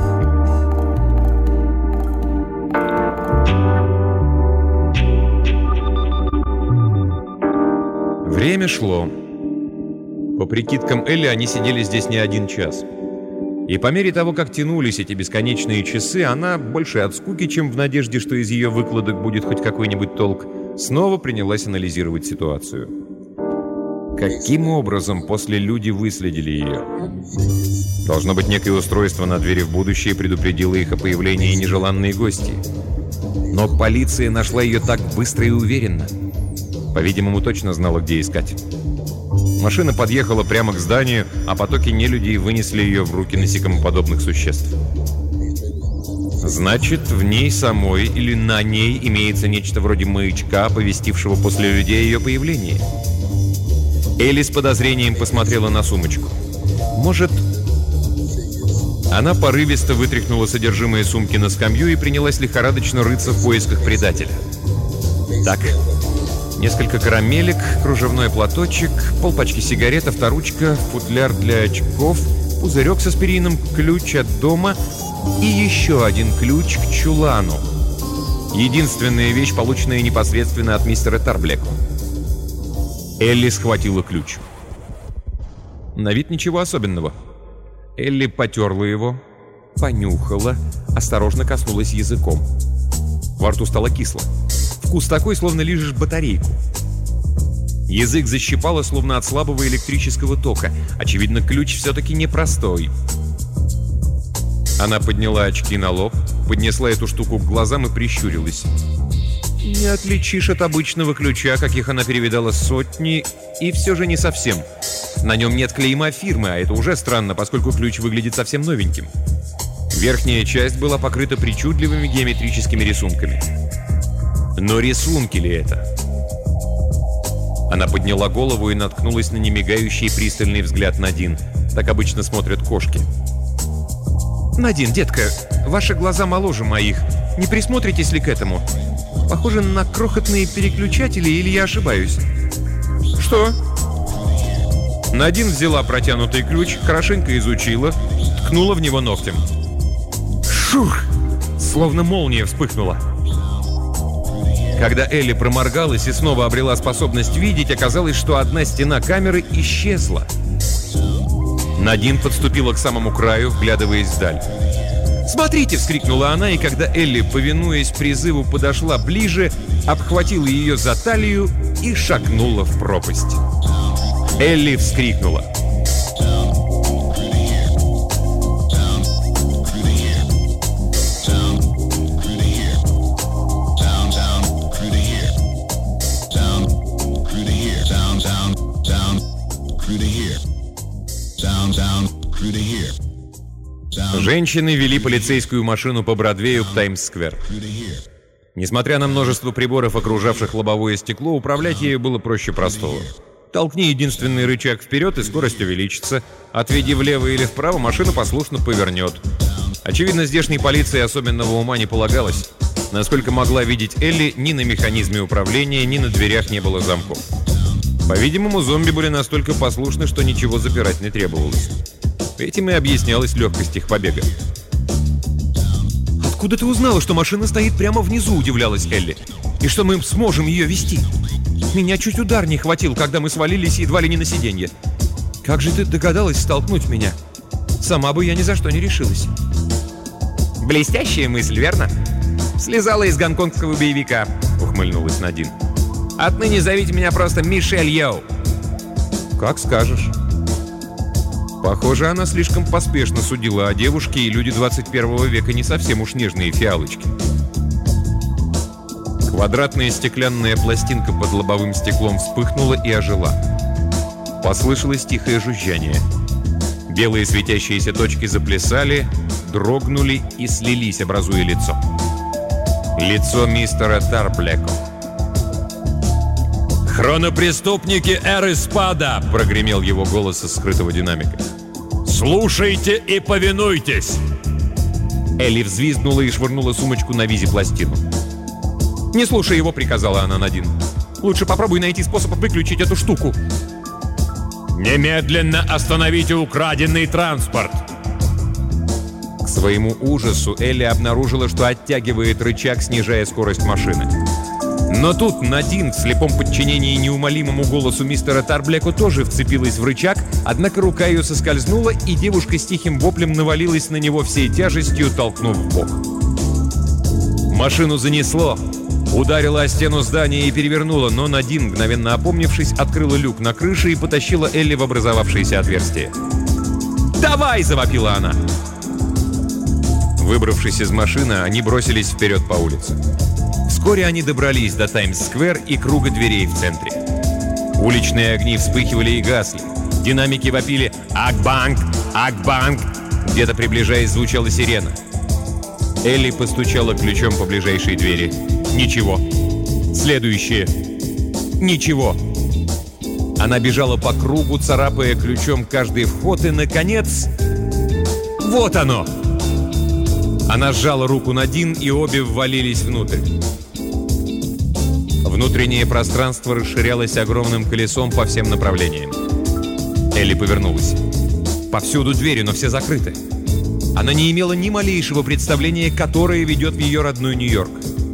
Время шло. По прикидкам Элли, они сидели здесь не один час. И по мере того, как тянулись эти бесконечные часы, она, больше от скуки, чем в надежде, что из ее выкладок будет хоть какой-нибудь толк, снова принялась анализировать ситуацию. Каким образом после люди выследили ее? Должно быть, некое устройство на двери в будущее предупредило их о появлении нежеланной гости. Но полиция нашла ее так быстро и уверенно. По-видимому, точно знала, где искать. Машина подъехала прямо к зданию, а потоки нелюдей вынесли ее в руки насекомоподобных существ. Значит, в ней самой или на ней имеется нечто вроде маячка, оповестившего после людей ее появление. Элли с подозрением посмотрела на сумочку. Может... Она порывисто вытряхнула содержимое сумки на скамью и принялась лихорадочно рыться в поисках предателя. Так, несколько карамелек, кружевной платочек, полпачки сигарет, авторучка, футляр для очков, пузырек с аспирином, ключ от дома и еще один ключ к чулану. Единственная вещь, полученная непосредственно от мистера Тарблека. Элли схватила ключ. На вид ничего особенного. Элли потерла его, понюхала, осторожно коснулась языком. Во рту стало кисло. Вкус такой, словно лижешь батарейку. Язык защипало, словно от слабого электрического тока. Очевидно, ключ все-таки непростой. Она подняла очки на лоб, поднесла эту штуку к глазам и прищурилась. Не отличишь от обычного ключа, каких она перевидала сотни, и все же не совсем. На нем нет клейма фирмы, а это уже странно, поскольку ключ выглядит совсем новеньким. Верхняя часть была покрыта причудливыми геометрическими рисунками. Но рисунки ли это? Она подняла голову и наткнулась на немигающий пристальный взгляд Надин. Так обычно смотрят кошки. «Надин, детка, ваши глаза моложе моих. Не присмотритесь ли к этому? Похоже на крохотные переключатели, или я ошибаюсь?» «Что?» Надин взяла протянутый ключ, хорошенько изучила, ткнула в него ногтем. Шух! Словно молния вспыхнула. Когда Элли проморгалась и снова обрела способность видеть, оказалось, что одна стена камеры исчезла. Надин подступила к самому краю, вглядываясь вдаль. «Смотрите!» — вскрикнула она, и когда Элли, повинуясь призыву, подошла ближе, обхватила ее за талию и шагнула в пропасть. Элли вскрикнула. Женщины вели полицейскую машину по Бродвею к Таймс-сквер. Несмотря на множество приборов, окружавших лобовое стекло, управлять ею было проще простого. Толкни единственный рычаг вперед, и скорость увеличится. Отведи влево или вправо, машина послушно повернет. Очевидно, здешней полиции особенного ума не полагалось. Насколько могла видеть Элли, ни на механизме управления, ни на дверях не было замков. По-видимому, зомби были настолько послушны, что ничего запирать не требовалось. Этим и объяснялась легкость их побега. «Откуда ты узнала, что машина стоит прямо внизу?» – удивлялась Элли. «И что мы сможем ее вести? Меня чуть удар не хватил, когда мы свалились едва ли не на сиденье. Как же ты догадалась столкнуть меня? Сама бы я ни за что не решилась». «Блестящая мысль, верно? Слезала из гонконгского боевика», — ухмыльнулась Надин. «Отныне зовите меня просто Мишель Йоу». «Как скажешь». Похоже, она слишком поспешно судила о девушке, и люди двадцать первого века не совсем уж нежные фиалочки. Квадратная стеклянная пластинка под лобовым стеклом вспыхнула и ожила. Послышалось тихое жужжание. Белые светящиеся точки заплясали, дрогнули и слились, образуя лицо. Лицо мистера Тарблеко. «Хронопреступники эры спада!» — прогремел его голос из скрытого динамика. «Слушайте и повинуйтесь!» Элли взвизгнула и швырнула сумочку на визи-пластину. «Не слушай его», — приказала она Надин. «Лучше попробуй найти способ выключить эту штуку». «Немедленно остановите украденный транспорт!» К своему ужасу Элли обнаружила, что оттягивает рычаг, снижая скорость машины. Но тут Надин в слепом подчинении неумолимому голосу мистера Тарблеко тоже вцепилась в рычаг, однако рука ее соскользнула, и девушка с тихим воплем навалилась на него всей тяжестью, толкнув в бок. Машину занесло, ударила о стену здания и перевернула, но Надин, мгновенно опомнившись, открыла люк на крыше и потащила Элли в образовавшееся отверстие. «Давай!» — завопила она. Выбравшись из машины, они бросились вперед по улице. Вскоре они добрались до Таймс-сквер и круга дверей в центре. Уличные огни вспыхивали и гасли. Динамики вопили «Акбанк! Акбанк!». Где-то приближаясь звучала сирена. Элли постучала ключом по ближайшей двери. Ничего. Следующее. Ничего. Она бежала по кругу, царапая ключом каждый вход, и, наконец... Вот оно! Она сжала руку Надин, и обе ввалились внутрь. Внутреннее пространство расширялось огромным колесом по всем направлениям. Элли повернулась. Повсюду двери, но все закрыты. Она не имела ни малейшего представления, которое ведет в ее родной Нью-Йорк.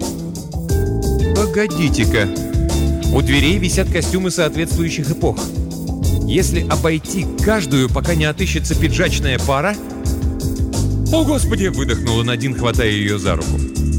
Погодите-ка. У дверей висят костюмы соответствующих эпох. Если обойти каждую, пока не отыщется пиджачная пара... «О, Господи!» — выдохнула Надин, хватая ее за руку.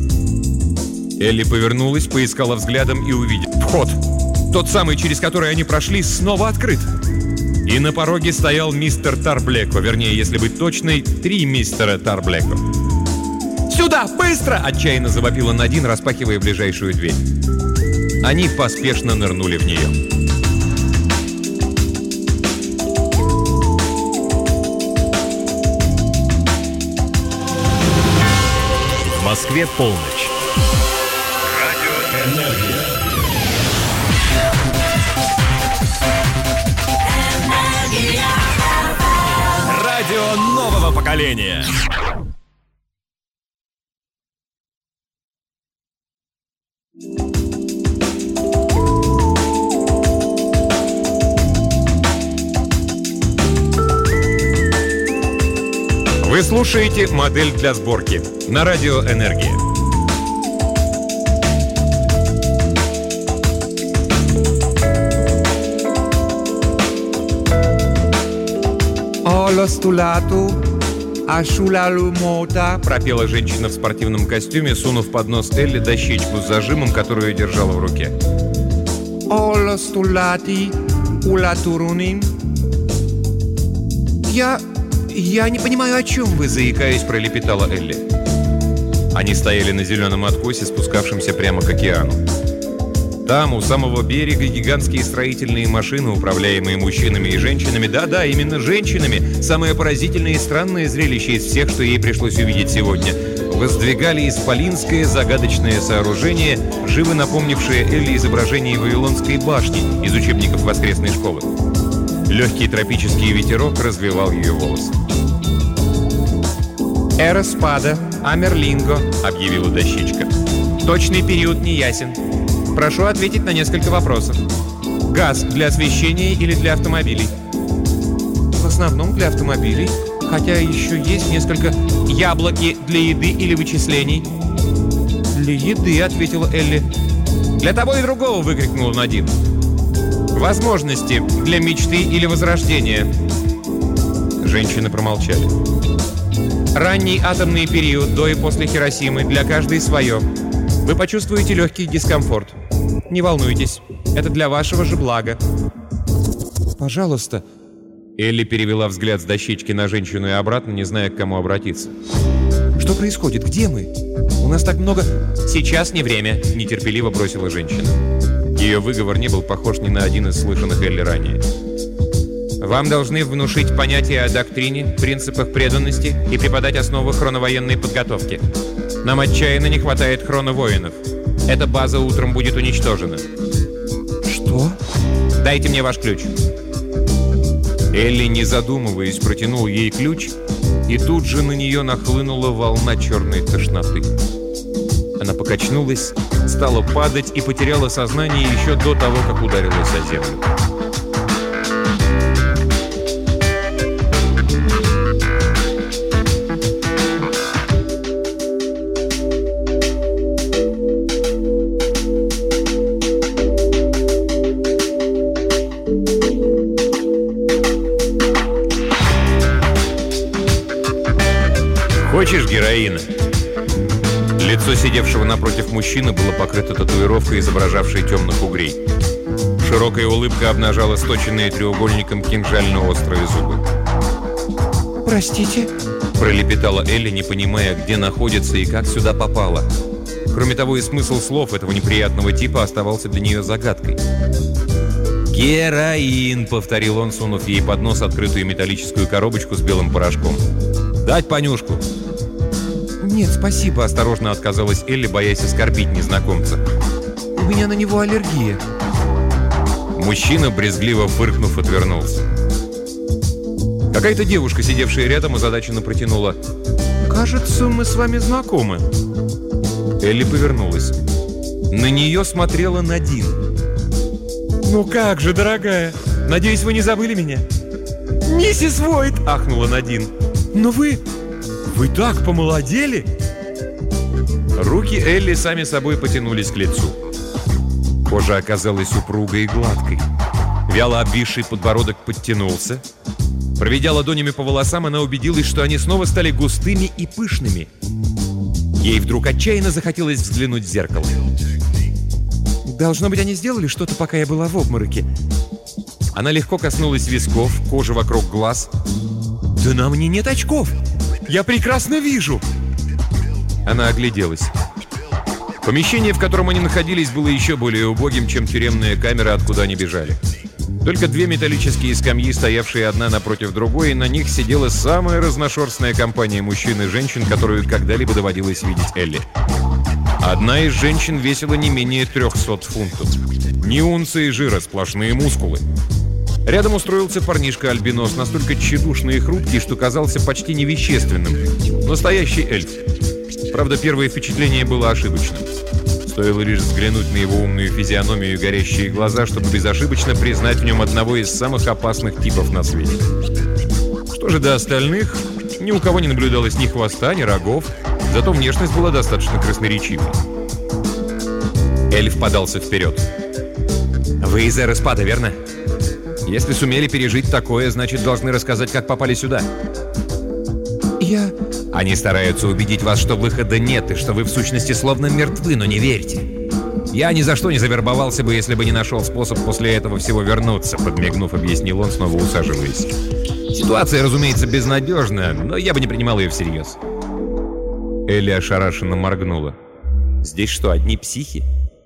Элли повернулась, поискала взглядом и увидела. Вход, тот самый, через который они прошли, снова открыт. И на пороге стоял мистер Тарблеко, вернее, если быть точной, три мистера Тарблеко. «Сюда! Быстро!» — отчаянно завопила Надин, распахивая ближайшую дверь. Они поспешно нырнули в нее. В Москве полночь. Радиоэнергия. Радио нового поколения. Вы слушаете «Модель для сборки» на Радио Энергия. Ho lo stulato Ашулалумота. Пропела женщина в спортивном костюме, сунув под нос Элли дощечку с зажимом, которую держала в руке. Олостулати улатурунин. Я... я не понимаю, о чем вы, заикаясь, пролепетала Элли. Они стояли на зеленом откосе, спускавшемся прямо к океану. Там, у самого берега, гигантские строительные машины, управляемые мужчинами и женщинами, да-да, именно женщинами, самое поразительное и странное зрелище из всех, что ей пришлось увидеть сегодня, воздвигали исполинское загадочное сооружение, живо напомнившее Элли изображение Вавилонской башни из учебников воскресной школы. Легкий тропический ветерок развивал ее волосы. «Эра спада, Амерлинго», — объявила дощечка. «Точный период не ясен. Прошу ответить на несколько вопросов. Газ для освещения или для автомобилей?» «В основном для автомобилей, хотя еще есть несколько...» «Яблоки для еды или вычислений?» «Для еды», — ответила Элли. «Для того и другого!» — выкрикнул Надин. «Возможности для мечты или возрождения?» Женщины промолчали. «Ранний атомный период, до и после Хиросимы, для каждой свое. Вы почувствуете легкий дискомфорт. Не волнуйтесь, это для вашего же блага». «Пожалуйста». Элли перевела взгляд с дощечки на женщину и обратно, не зная, к кому обратиться. «Что происходит? Где мы? У нас так много...» «Сейчас не время», — нетерпеливо бросила женщина. Ее выговор не был похож ни на один из слышанных Элли ранее. «Вам должны внушить понятие о доктрине, принципах преданности и преподать основы хроновоенной подготовки. Нам отчаянно не хватает хроновоинов. Эта база утром будет уничтожена». «Что?» «Дайте мне ваш ключ». Элли, не задумываясь, протянул ей ключ, и тут же на нее нахлынула волна черной тошноты. Она покачнулась, стала падать и потеряла сознание еще до того, как ударилась о землю. «Хочешь героина?» Лицо сидевшего напротив мужчины было покрыто татуировкой, изображавшей темных угрей. Широкая улыбка обнажала сточенные треугольником кинжально-острые зубы. «Простите?» – пролепетала Элли, не понимая, где находится и как сюда попала. Кроме того, и смысл слов этого неприятного типа оставался для нее загадкой. «Героин!» – повторил он, сунув ей под нос открытую металлическую коробочку с белым порошком. «Дать понюшку?» «Нет, спасибо», — осторожно отказалась Элли, боясь оскорбить незнакомца. «У меня на него аллергия». Мужчина, брезгливо фыркнув, отвернулся. Какая-то девушка, сидевшая рядом, озадаченно протянула: «Кажется, мы с вами знакомы». Элли повернулась. На нее смотрела Надин. «Ну как же, дорогая, надеюсь, вы не забыли меня?» «Миссис Войт!» — ахнула Надин. «Но вы... вы так помолодели!» Руки Элли сами собой потянулись к лицу. Кожа оказалась упругой и гладкой. Вяло обвисший подбородок подтянулся. Проведя ладонями по волосам, она убедилась, что они снова стали густыми и пышными. Ей вдруг отчаянно захотелось взглянуть в зеркало. «Должно быть, они сделали что-то, пока я была в обмороке». Она легко коснулась висков, кожи вокруг глаз. «Да на мне нет очков! Я прекрасно вижу!» Она огляделась. Помещение, в котором они находились, было еще более убогим, чем тюремная камера, откуда они бежали. Только две металлические скамьи, стоявшие одна напротив другой, и на них сидела самая разношерстная компания мужчин и женщин, которую когда-либо доводилось видеть Элли. Одна из женщин весила не менее трехсот фунтов. Ни унции жира, сплошные мускулы. Рядом устроился парнишка-альбинос, настолько тщедушный и хрупкий, что казался почти невещественным. Настоящий эльф. Правда, первое впечатление было ошибочным. Стоило лишь взглянуть на его умную физиономию и горящие глаза, чтобы безошибочно признать в нем одного из самых опасных типов на свете. Что же до остальных, ни у кого не наблюдалось ни хвоста, ни рогов, зато внешность была достаточно красноречивой. Эльф подался вперед. «Вы из Эры Спада, верно? Если сумели пережить такое, значит, должны рассказать, как попали сюда». Я... Они стараются убедить вас, что выхода нет, и что вы в сущности словно мертвы, но не верьте. Я ни за что не завербовался бы, если бы не нашел способ после этого всего вернуться, подмигнув, объяснил он, снова усаживаясь. Ситуация, разумеется, безнадежна, но я бы не принимал ее всерьез. Элли ошарашенно моргнула. Здесь что, одни психи?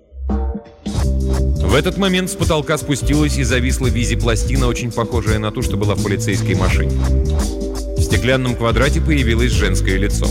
В этот момент с потолка спустилась и зависла визи-пластина, очень похожая на ту, что была в полицейской машине. В стеклянном квадрате появилось женское лицо.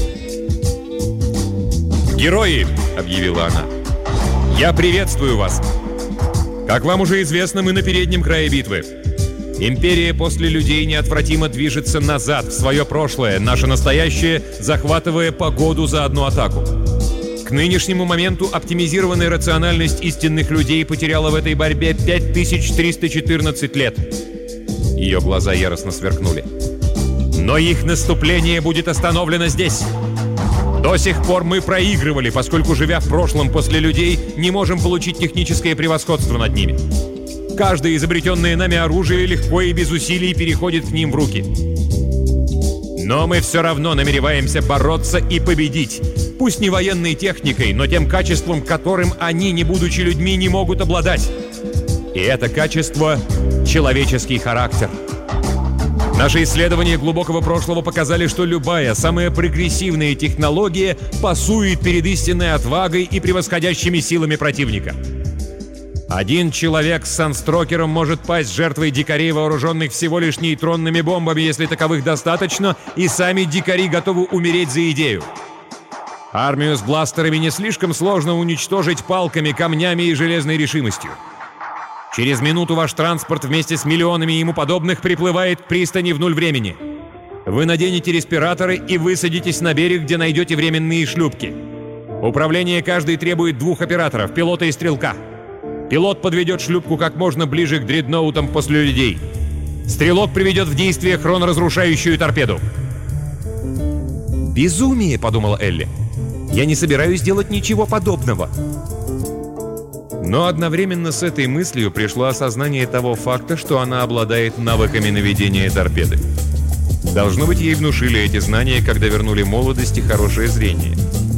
«Герои!» — объявила она. «Я приветствую вас! Как вам уже известно, мы на переднем крае битвы. Империя после людей неотвратимо движется назад, в свое прошлое, наше настоящее, захватывая погоду за одну атаку. К нынешнему моменту оптимизированная рациональность истинных людей потеряла в этой борьбе пять тысяч триста четырнадцать лет». Ее глаза яростно сверкнули. «Но их наступление будет остановлено здесь. До сих пор мы проигрывали, поскольку, живя в прошлом после людей, не можем получить техническое превосходство над ними. Каждое изобретенное нами оружие легко и без усилий переходит к ним в руки. Но мы все равно намереваемся бороться и победить. Пусть не военной техникой, но тем качеством, которым они, не будучи людьми, не могут обладать. И это качество — человеческий характер. Наши исследования глубокого прошлого показали, что любая, самая прогрессивная технология пасует перед истинной отвагой и превосходящими силами противника. Один человек с санстрокером может пасть жертвой дикарей, вооруженных всего лишь нейтронными бомбами, если таковых достаточно, и сами дикари готовы умереть за идею. Армию с бластерами не слишком сложно уничтожить палками, камнями и железной решимостью. Через минуту ваш транспорт вместе с миллионами ему подобных приплывает к пристани в нуль времени. Вы наденете респираторы и высадитесь на берег, где найдете временные шлюпки. Управление каждой требует двух операторов, пилота и стрелка. Пилот подведет шлюпку как можно ближе к дредноутам после людей. Стрелок приведет в действие хроноразрушающую торпеду. «Безумие!» — подумала Элли. «Я не собираюсь делать ничего подобного». Но одновременно с этой мыслью пришло осознание того факта, что она обладает навыками наведения торпеды. Должно быть, ей внушили эти знания, когда вернули молодость и хорошее зрение.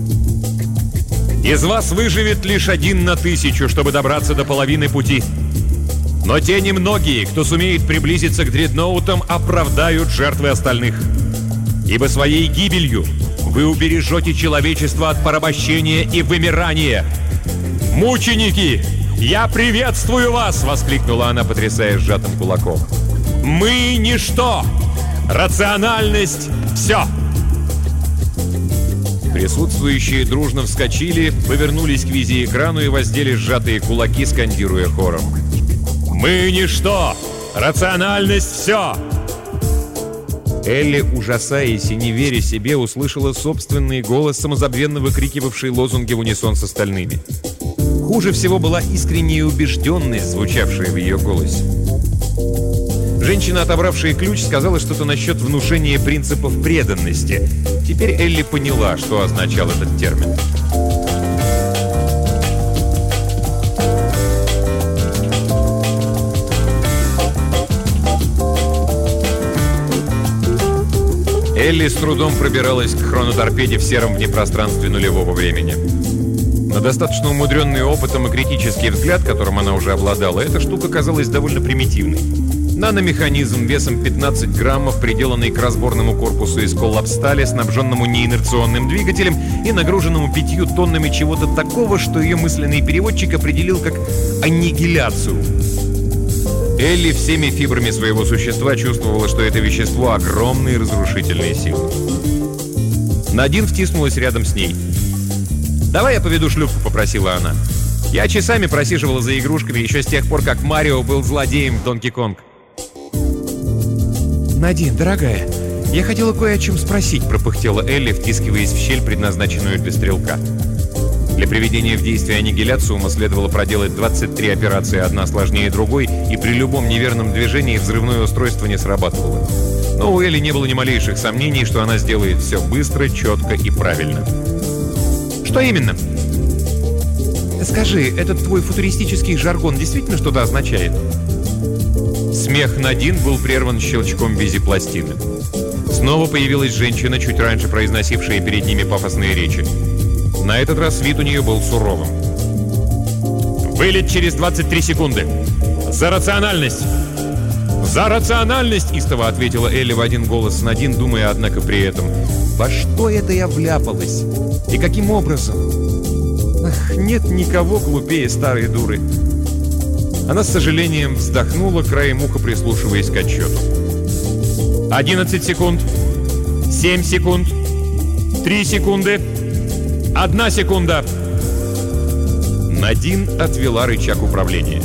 «Из вас выживет лишь один на тысячу, чтобы добраться до половины пути. Но те немногие, кто сумеет приблизиться к дредноутам, оправдают жертвы остальных. Ибо своей гибелью вы убережете человечество от порабощения и вымирания. Мученики, я приветствую вас!» — воскликнула она, потрясая сжатым кулаком. «Мы — ничто! Рациональность — все!» Присутствующие дружно вскочили, повернулись к визи-экрану и воздели сжатые кулаки, скандируя хором. «Мы — ничто! Рациональность — все!» Элли, ужасаясь и не веря себе, услышала собственный голос, самозабвенно выкрикивавший лозунги в унисон с остальными. Хуже всего была искренняя убежденность, звучавшая в ее голосе. Женщина, отобравшая ключ, сказала что-то насчет внушения принципов преданности. Теперь Элли поняла, что означал этот термин. Элли с трудом пробиралась к хроноторпеде в сером внепространстве нулевого времени. На достаточно умудренный опытом и критический взгляд, которым она уже обладала, эта штука казалась довольно примитивной. Наномеханизм весом пятнадцать граммов, приделанный к разборному корпусу из коллапстали, снабженному неинерционным двигателем и нагруженному пятью тоннами чего-то такого, что ее мысленный переводчик определил как аннигиляцию. Элли всеми фибрами своего существа чувствовала, что это вещество — огромные разрушительные силы. Надин втиснулась рядом с ней. «Давай я поведу шлюпку», — попросила она. «Я часами просиживала за игрушками еще с тех пор, как Марио был злодеем в Донки Конг». «Надин, дорогая, я хотела кое о чем спросить», — пропыхтела Элли, втискиваясь в щель, предназначенную для стрелка. Для приведения в действие аннигиляциума следовало проделать двадцать три операции, одна сложнее другой, и при любом неверном движении взрывное устройство не срабатывало. Но у Элли не было ни малейших сомнений, что она сделает все быстро, четко и правильно. «Что именно?» «Скажи, этот твой футуристический жаргон действительно что-то означает?» Смех Надин был прерван щелчком визи-пластины. С Снова появилась женщина, чуть раньше произносившая перед ними пафосные речи. На этот раз вид у нее был суровым. «Вылет через двадцать три секунды! За рациональность!» «За рациональность!» — истово ответила Элли в один голос с Надин, думая, однако, при этом: «Во что это я вляпалась? И каким образом? Ах, нет никого глупее старой дуры!» Она с сожалением вздохнула, краем уха прислушиваясь к отчету. «Одиннадцать секунд. Семь секунд. Три секунды. Одна секунда!» Надин отвела рычаг управления.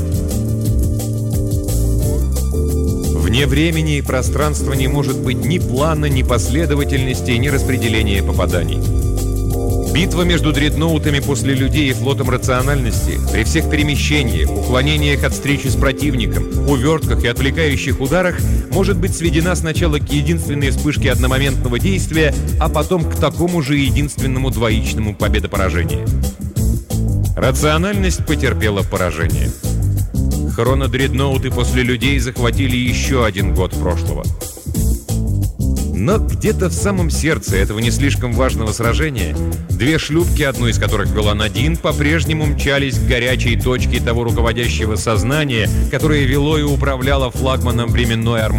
Вне времени и пространства не может быть ни плана, ни последовательности, ни распределения попаданий. Битва между дредноутами после людей и флотом рациональности при всех перемещениях, уклонениях от встречи с противником, увертках и отвлекающих ударах может быть сведена сначала к единственной вспышке одномоментного действия, а потом к такому же единственному двоичному победа-поражения. Рациональность потерпела поражение. Хронодредноуты после людей захватили еще один год прошлого. Но где-то в самом сердце этого не слишком важного сражения две шлюпки, одну из которых вела Надин, по-прежнему мчались к горячей точке того руководящего сознания, которое вело и управляло флагманом временной армады.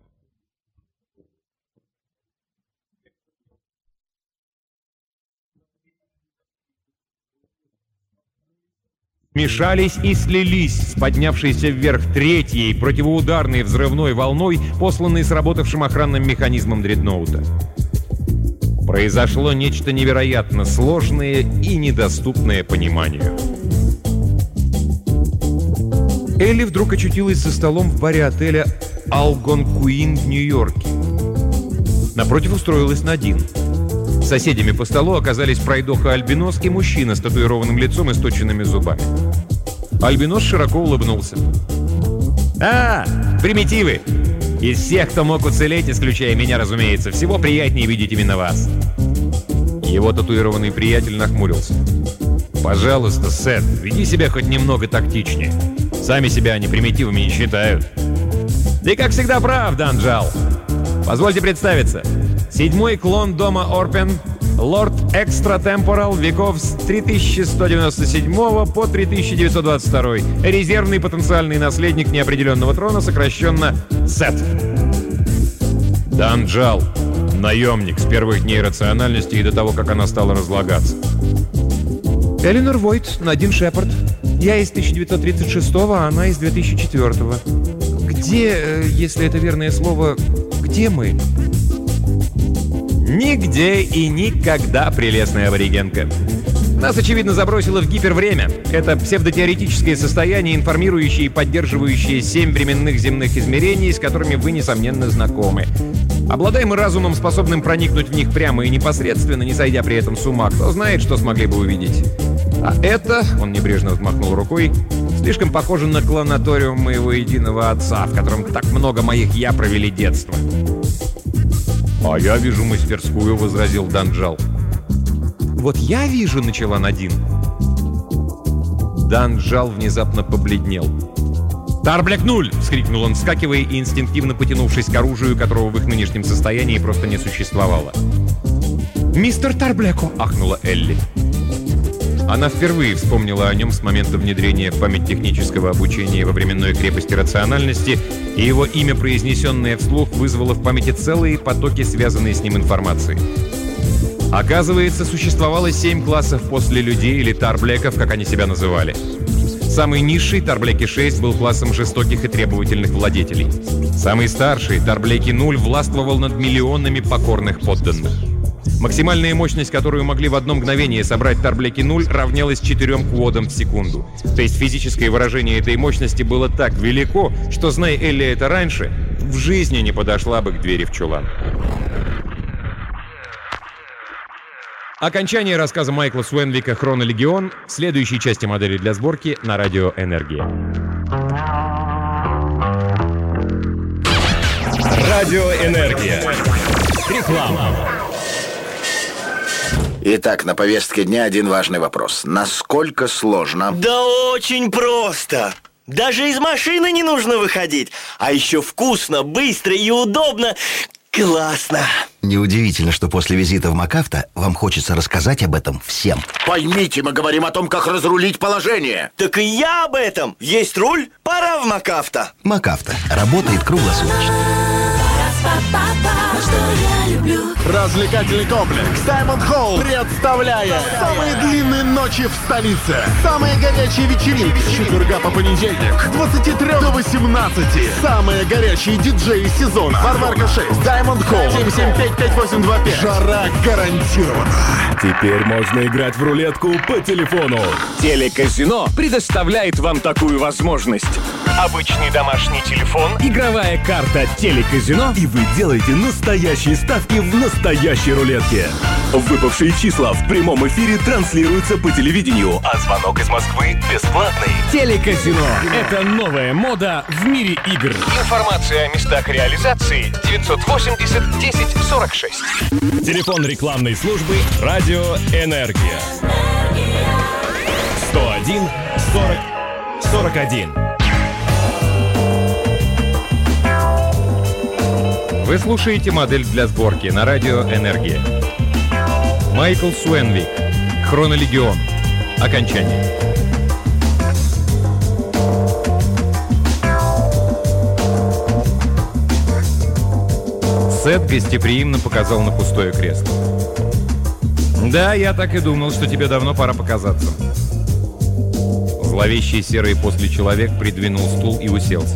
Мешались и слились с поднявшейся вверх третьей противоударной взрывной волной, посланной сработавшим охранным механизмом дредноута. Произошло нечто невероятно сложное и недоступное пониманию. Элли вдруг очутилась за столом в баре отеля «Алгонкуин» в Нью-Йорке. Напротив устроилась Надин. Соседями по столу оказались пройдоха-альбинос и мужчина с татуированным лицом и сточенными зубами. Альбинос широко улыбнулся. «А, примитивы! Из всех, кто мог уцелеть, исключая меня, разумеется, всего приятнее видеть именно вас!» Его татуированный приятель нахмурился. «Пожалуйста, Сет, веди себя хоть немного тактичнее. Сами себя они примитивами не считают». «Ты, как всегда, прав, Данджал. Позвольте представиться. Седьмой клон дома Орпен, лорд Экстратемпорал веков с три тысячи сто девяносто седьмого по три тысячи девятьсот двадцать второй. Резервный потенциальный наследник неопределенного трона, сокращенно Сет. Данджал. Наемник с первых дней рациональности и до того, как она стала разлагаться. Эленор Войт, Надин Шепард. Я из тысяча девятьсот тридцать шестого, а она из две тысячи четвёртого. Где, если это верное слово, где мы? Нигде и никогда, прелестная аборигенка. Нас, очевидно, забросило в гипервремя. Это псевдотеоретическое состояние, информирующее и поддерживающее семь временных земных измерений, с которыми вы, несомненно, знакомы. Обладаем мы разумом, способным проникнуть в них прямо и непосредственно, не сойдя при этом с ума, кто знает, что смогли бы увидеть. А это, он небрежно взмахнул рукой, слишком похоже на клонаториум моего единого отца, в котором так много моих «я» провели детство. «А я вижу мастерскую», — возразил Данджал. «Вот я вижу», — начала Надин. Данджал внезапно побледнел. «Тарблек нуль!» — вскрикнул он, вскакивая и инстинктивно потянувшись к оружию, которого в их нынешнем состоянии просто не существовало. «Мистер Тарблеко!» — ахнула Элли. Она впервые вспомнила о нем с момента внедрения в память технического обучения во временной крепости рациональности, и его имя, произнесенное вслух, вызвало в памяти целые потоки, связанные с ним информации. Оказывается, существовало семь классов после людей, или Тарблеков, как они себя называли. Самый низший, Тарблеки шесть, был классом жестоких и требовательных владетелей. Самый старший, Тарблеки нуль, властвовал над миллионами покорных подданных. Максимальная мощность, которую могли в одно мгновение собрать Тарблеки нуль, равнялась четырем кводам в секунду. То есть физическое выражение этой мощности было так велико, что, зная Элли это раньше, в жизни не подошла бы к двери в чулан. Окончание рассказа Майкла Суэнвика «Хронолегион» в следующей части модели для сборки на радио «Энергия». Радио «Энергия». Реклама. Итак, на повестке дня один важный вопрос. Насколько сложно? Да очень просто. Даже из машины не нужно выходить. А еще вкусно, быстро и удобно. Классно. Неудивительно, что после визита в МакАвто вам хочется рассказать об этом всем. Поймите, мы говорим о том, как разрулить положение. Так и я об этом. Есть руль, пора в МакАвто. МакАвто работает круглосуточно. Развлекательный комплекс Diamond Hall представляет самые длинные ночи в столице. Самые горячие вечеринки с четверга по понедельник с двадцати трёх до восемнадцати. Самые горячие диджеи сезона. Варварка шесть, Diamond Hall, семь семь пять пять восемь два пять. Жара гарантирована. Теперь можно играть в рулетку по телефону. Телеказино предоставляет вам такую возможность. Обычный домашний телефон, игровая карта Телеказино, и вы делаете настоящие ставки в настоящей рулетке. Выпавшие числа в прямом эфире транслируются по телевидению, а звонок из Москвы бесплатный. Телеказино – это новая мода в мире игр. Информация о местах реализации девятьсот восемьдесят десять сорок шесть. Телефон рекламной службы «Радио Энергия». сто один сорок сорок один. Вы слушаете «Модель для сборки» на радио «Энергия». Майкл Суэнвик. Хронолегион. Окончание. Сет гостеприимно показал на пустое кресло. «Да, я так и думал, что тебе давно пора показаться». Зловещий серый после человек придвинул стул и уселся.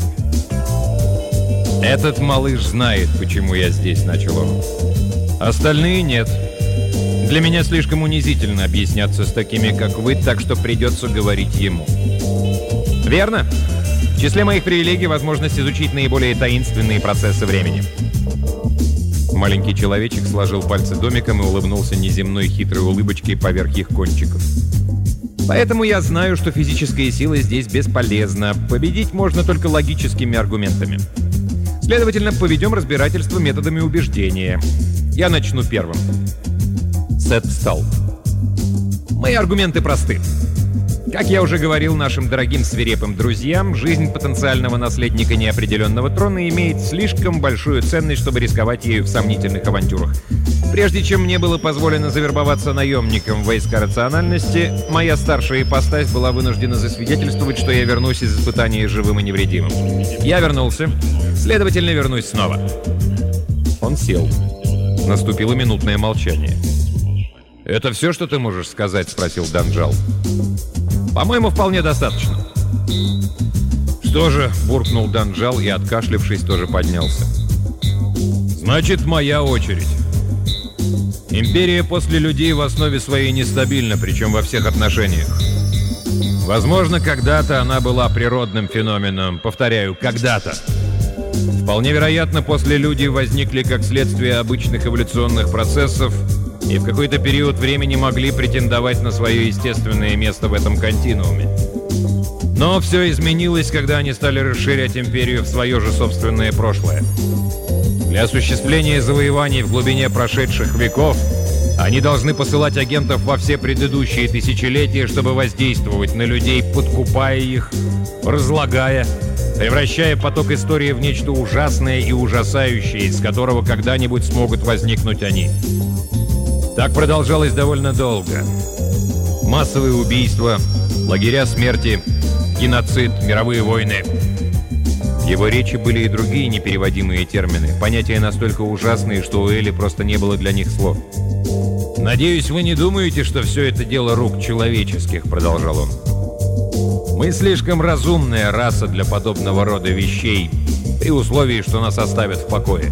«Этот малыш знает, почему я здесь», — начал он. «Остальные нет. Для меня слишком унизительно объясняться с такими, как вы, так что придется говорить ему». «Верно. В числе моих привилегий возможность изучить наиболее таинственные процессы времени». Маленький человечек сложил пальцы домиком и улыбнулся неземной хитрой улыбочкой поверх их кончиков. «Поэтому я знаю, что физическая сила здесь бесполезна. Победить можно только логическими аргументами. Следовательно, поведем разбирательство методами убеждения. Я начну первым». Сет встал. «Мои аргументы просты. Как я уже говорил нашим дорогим свирепым друзьям, жизнь потенциального наследника неопределенного трона имеет слишком большую ценность, чтобы рисковать ею в сомнительных авантюрах. Прежде чем мне было позволено завербоваться наемником в войска рациональности, моя старшая ипостась была вынуждена засвидетельствовать, что я вернусь из испытания живым и невредимым. Я вернулся, следовательно, вернусь снова». Он сел. Наступило минутное молчание. «Это все, что ты можешь сказать?» — спросил Данджал. «По-моему, вполне достаточно». «Что же?» — буркнул Данджал и, откашлявшись, тоже поднялся. «Значит, моя очередь. Империя после людей в основе своей нестабильна, причем во всех отношениях. Возможно, когда-то она была природным феноменом. Повторяю, когда-то. Вполне вероятно, после людей возникли как следствие обычных эволюционных процессов и в какой-то период времени могли претендовать на свое естественное место в этом континууме. Но все изменилось, когда они стали расширять империю в свое же собственное прошлое. Для осуществления завоеваний в глубине прошедших веков они должны посылать агентов во все предыдущие тысячелетия, чтобы воздействовать на людей, подкупая их, разлагая, превращая поток истории в нечто ужасное и ужасающее, из которого когда-нибудь смогут возникнуть они. Так продолжалось довольно долго. Массовые убийства, лагеря смерти, геноцид, мировые войны. В его речи были и другие непереводимые термины, понятия настолько ужасные, что у Эли просто не было для них слов. «Надеюсь, вы не думаете, что все это дело рук человеческих», — продолжал он. «Мы слишком разумная раса для подобного рода вещей, при условии, что нас оставят в покое.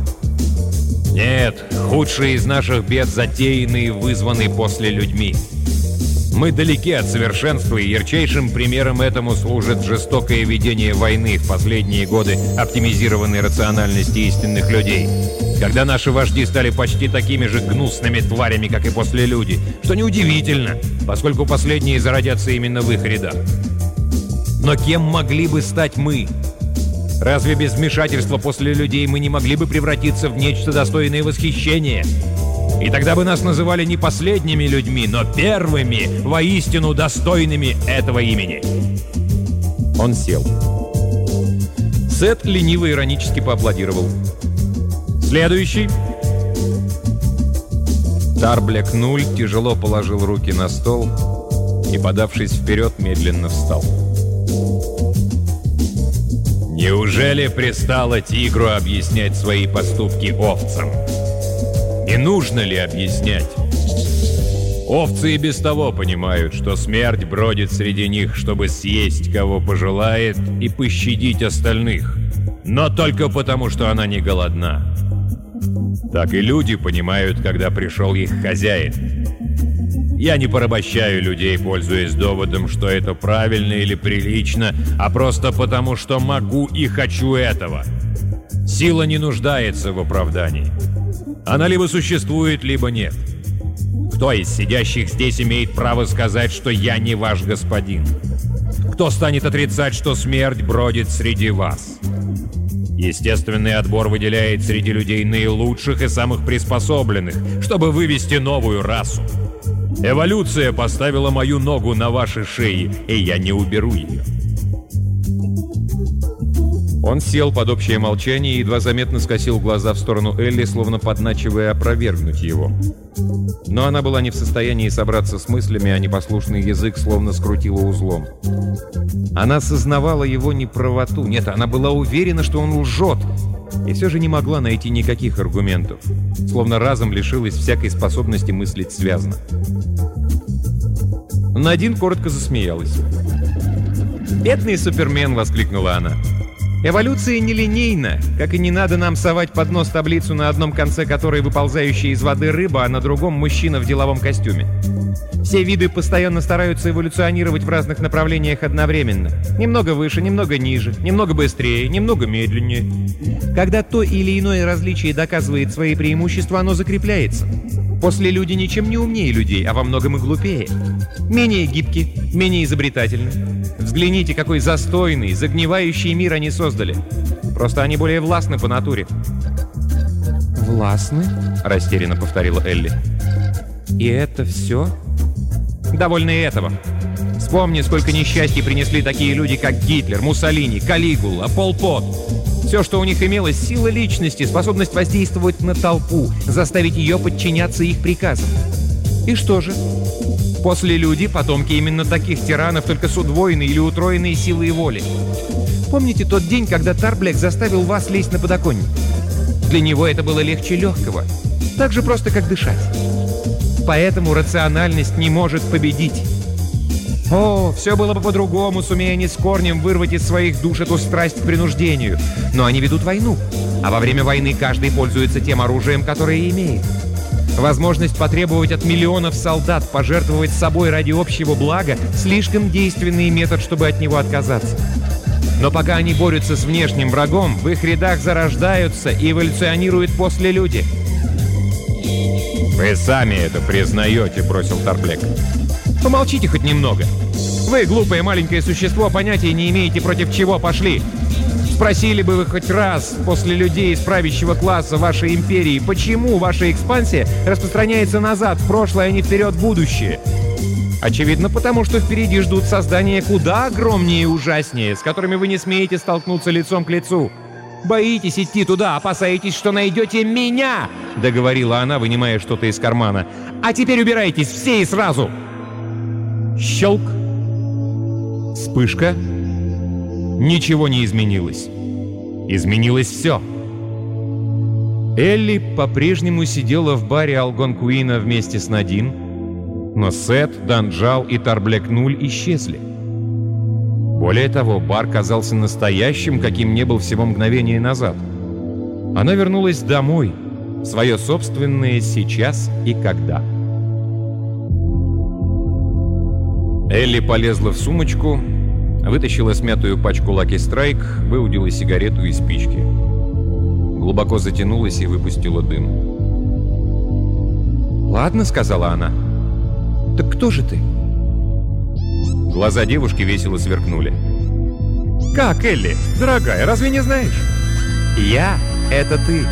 Нет, худшие из наших бед затеяны и вызваны после людьми. Мы далеки от совершенства, и ярчайшим примером этому служит жестокое ведение войны в последние годы оптимизированной рациональности истинных людей, когда наши вожди стали почти такими же гнусными тварями, как и послелюди, что неудивительно, поскольку последние зародятся именно в их рядах. Но кем могли бы стать мы? Разве без вмешательства после людей мы не могли бы превратиться в нечто достойное восхищения? И тогда бы нас называли не последними людьми, но первыми, воистину достойными этого имени». Он сел. Сет лениво-иронически поаплодировал. Следующий. Тарблек нуль тяжело положил руки на стол и, подавшись вперед, медленно встал. Неужели пристало тигру объяснять свои поступки овцам? Не нужно ли объяснять? Овцы и без того понимают, что смерть бродит среди них, чтобы съесть, кого пожелает, и пощадить остальных, но только потому, что она не голодна. Так и люди понимают, когда пришел их хозяин. Я не порабощаю людей, пользуясь доводом, что это правильно или прилично, а просто потому, что могу и хочу этого. Сила не нуждается в оправдании. Она либо существует, либо нет. Кто из сидящих здесь имеет право сказать, что я не ваш господин? Кто станет отрицать, что смерть бродит среди вас? Естественный отбор выделяет среди людей наилучших и самых приспособленных, чтобы вывести новую расу. Эволюция поставила мою ногу на ваши шеи, и я не уберу ее. Он сел под общее молчание и едва заметно скосил глаза в сторону Элли, словно подначивая опровергнуть его. Но она была не в состоянии собраться с мыслями, а непослушный язык словно скрутила узлом. Она сознавала его неправоту. Нет, она была уверена, что он лжет, и все же не могла найти никаких аргументов, словно разом лишилась всякой способности мыслить связно. Надин коротко засмеялась. «Бедный Супермен!» — воскликнула она. «Эволюция нелинейна, как и не надо нам совать под нос таблицу, на одном конце которой выползающая из воды рыба, а на другом мужчина в деловом костюме. Все виды постоянно стараются эволюционировать в разных направлениях одновременно. Немного выше, немного ниже, немного быстрее, немного медленнее. Когда то или иное различие доказывает свои преимущества, оно закрепляется. После люди ничем не умнее людей, а во многом и глупее. Менее гибки, менее изобретательны. Взгляните, какой застойный, загнивающий мир они создали. Просто они более властны по натуре». «Властны?» — растерянно повторила Элли. «И это все?» «Довольно и этого. Вспомни, сколько несчастий принесли такие люди, как Гитлер, Муссолини, Калигула, Пол Пот. Все, что у них имелось, сила личности, способность воздействовать на толпу, заставить ее подчиняться их приказам. И что же? После люди — потомки именно таких тиранов, только с удвоенной или утроенной силой воли. Помните тот день, когда Тарблек заставил вас лезть на подоконник? Для него это было легче легкого. Так же просто, как дышать. Поэтому рациональность не может победить. О, все было бы по-другому, сумея они с корнем вырвать из своих душ эту страсть к принуждению. Но они ведут войну, а во время войны каждый пользуется тем оружием, которое имеет. Возможность потребовать от миллионов солдат пожертвовать собой ради общего блага – слишком действенный метод, чтобы от него отказаться. Но пока они борются с внешним врагом, в их рядах зарождаются и эволюционируют после люди. «Вы сами это признаете», — бросил Тарблек. «Помолчите хоть немного. Вы, глупое маленькое существо, понятия не имеете, против чего пошли. Спросили бы вы хоть раз после людей из правящего класса вашей империи, почему ваша экспансия распространяется назад, в прошлое, а не вперед, в будущее. Очевидно, потому что впереди ждут создания куда огромнее и ужаснее, с которыми вы не смеете столкнуться лицом к лицу. Боитесь идти туда, опасаетесь, что найдете меня!» — договорила она, вынимая что-то из кармана. «А теперь убирайтесь все и сразу!» Щелк. Вспышка. Ничего не изменилось. Изменилось все. Элли по-прежнему сидела в баре Алгонкуина вместе с Надин, но Сет, Данджал и Тарблек нуль исчезли. Более того, бар казался настоящим, каким не был всего мгновение назад. Она вернулась домой, в свое собственное сейчас и когда. Элли полезла в сумочку, вытащила смятую пачку Lucky Strike, выудила сигарету и спички. Глубоко затянулась и выпустила дым. «Ладно», — сказала она. «Так кто же ты?» Глаза девушки весело сверкнули. «Как, Элли? Дорогая, разве не знаешь? Я — это ты».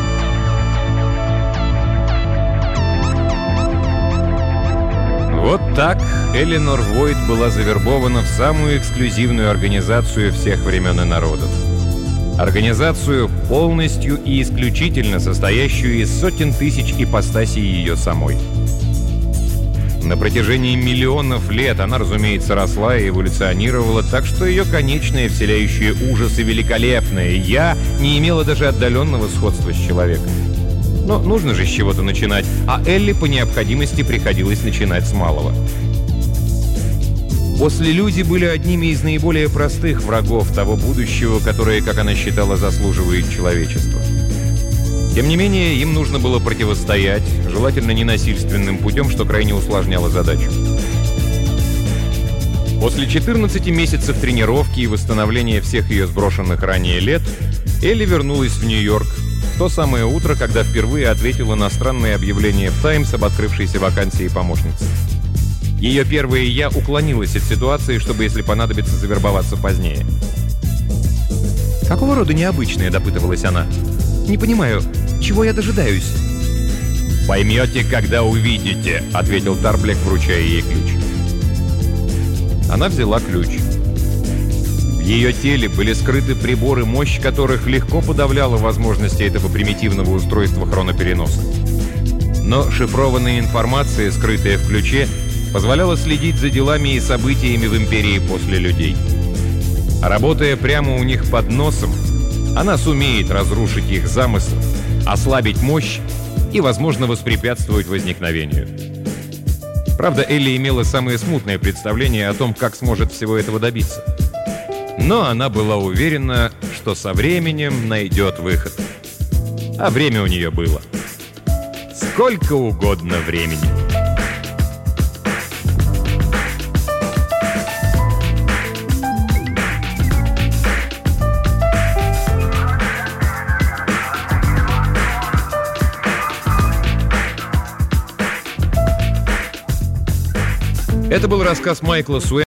Вот Так Эленор Войт была завербована в самую эксклюзивную организацию всех времен и народов. Организацию, полностью и исключительно состоящую из сотен тысяч ипостасей ее самой. На протяжении миллионов лет она, разумеется, росла и эволюционировала, так что ее конечное, вселяющее ужас и великолепное «я» не имело даже отдаленного сходства с человеком. Но нужно же с чего-то начинать, а Элли по необходимости приходилось начинать с малого. Послелюди были одними из наиболее простых врагов того будущего, которое, как она считала, заслуживает человечества. Тем не менее, им нужно было противостоять, желательно ненасильственным путем, что крайне усложняло задачу. После четырнадцати месяцев тренировки и восстановления всех ее сброшенных ранее лет, Элли вернулась в Нью-Йорк в то самое утро, когда впервые ответила на странное объявление в «Таймс» об открывшейся вакансии помощницы. Ее первое «я» уклонилось от ситуации, чтобы, если понадобится, завербоваться позднее. «Какого рода необычное?» — допытывалась она. «Не понимаю, чего я дожидаюсь?» «Поймете, когда увидите», — ответил Тарблек, вручая ей ключ. Она взяла ключ. В ее теле были скрыты приборы, мощь которых легко подавляла возможности этого примитивного устройства хронопереноса. Но шифрованная информация, скрытая в ключе, позволяла следить за делами и событиями в империи после людей. Работая прямо у них под носом, она сумеет разрушить их замыслы, ослабить мощь и, возможно, воспрепятствовать возникновению. Правда, Элли имела самое смутное представление о том, как сможет всего этого добиться. Но она была уверена, что со временем найдет выход. А время у нее было. Сколько угодно времени. Это был рассказ Майкла Суэ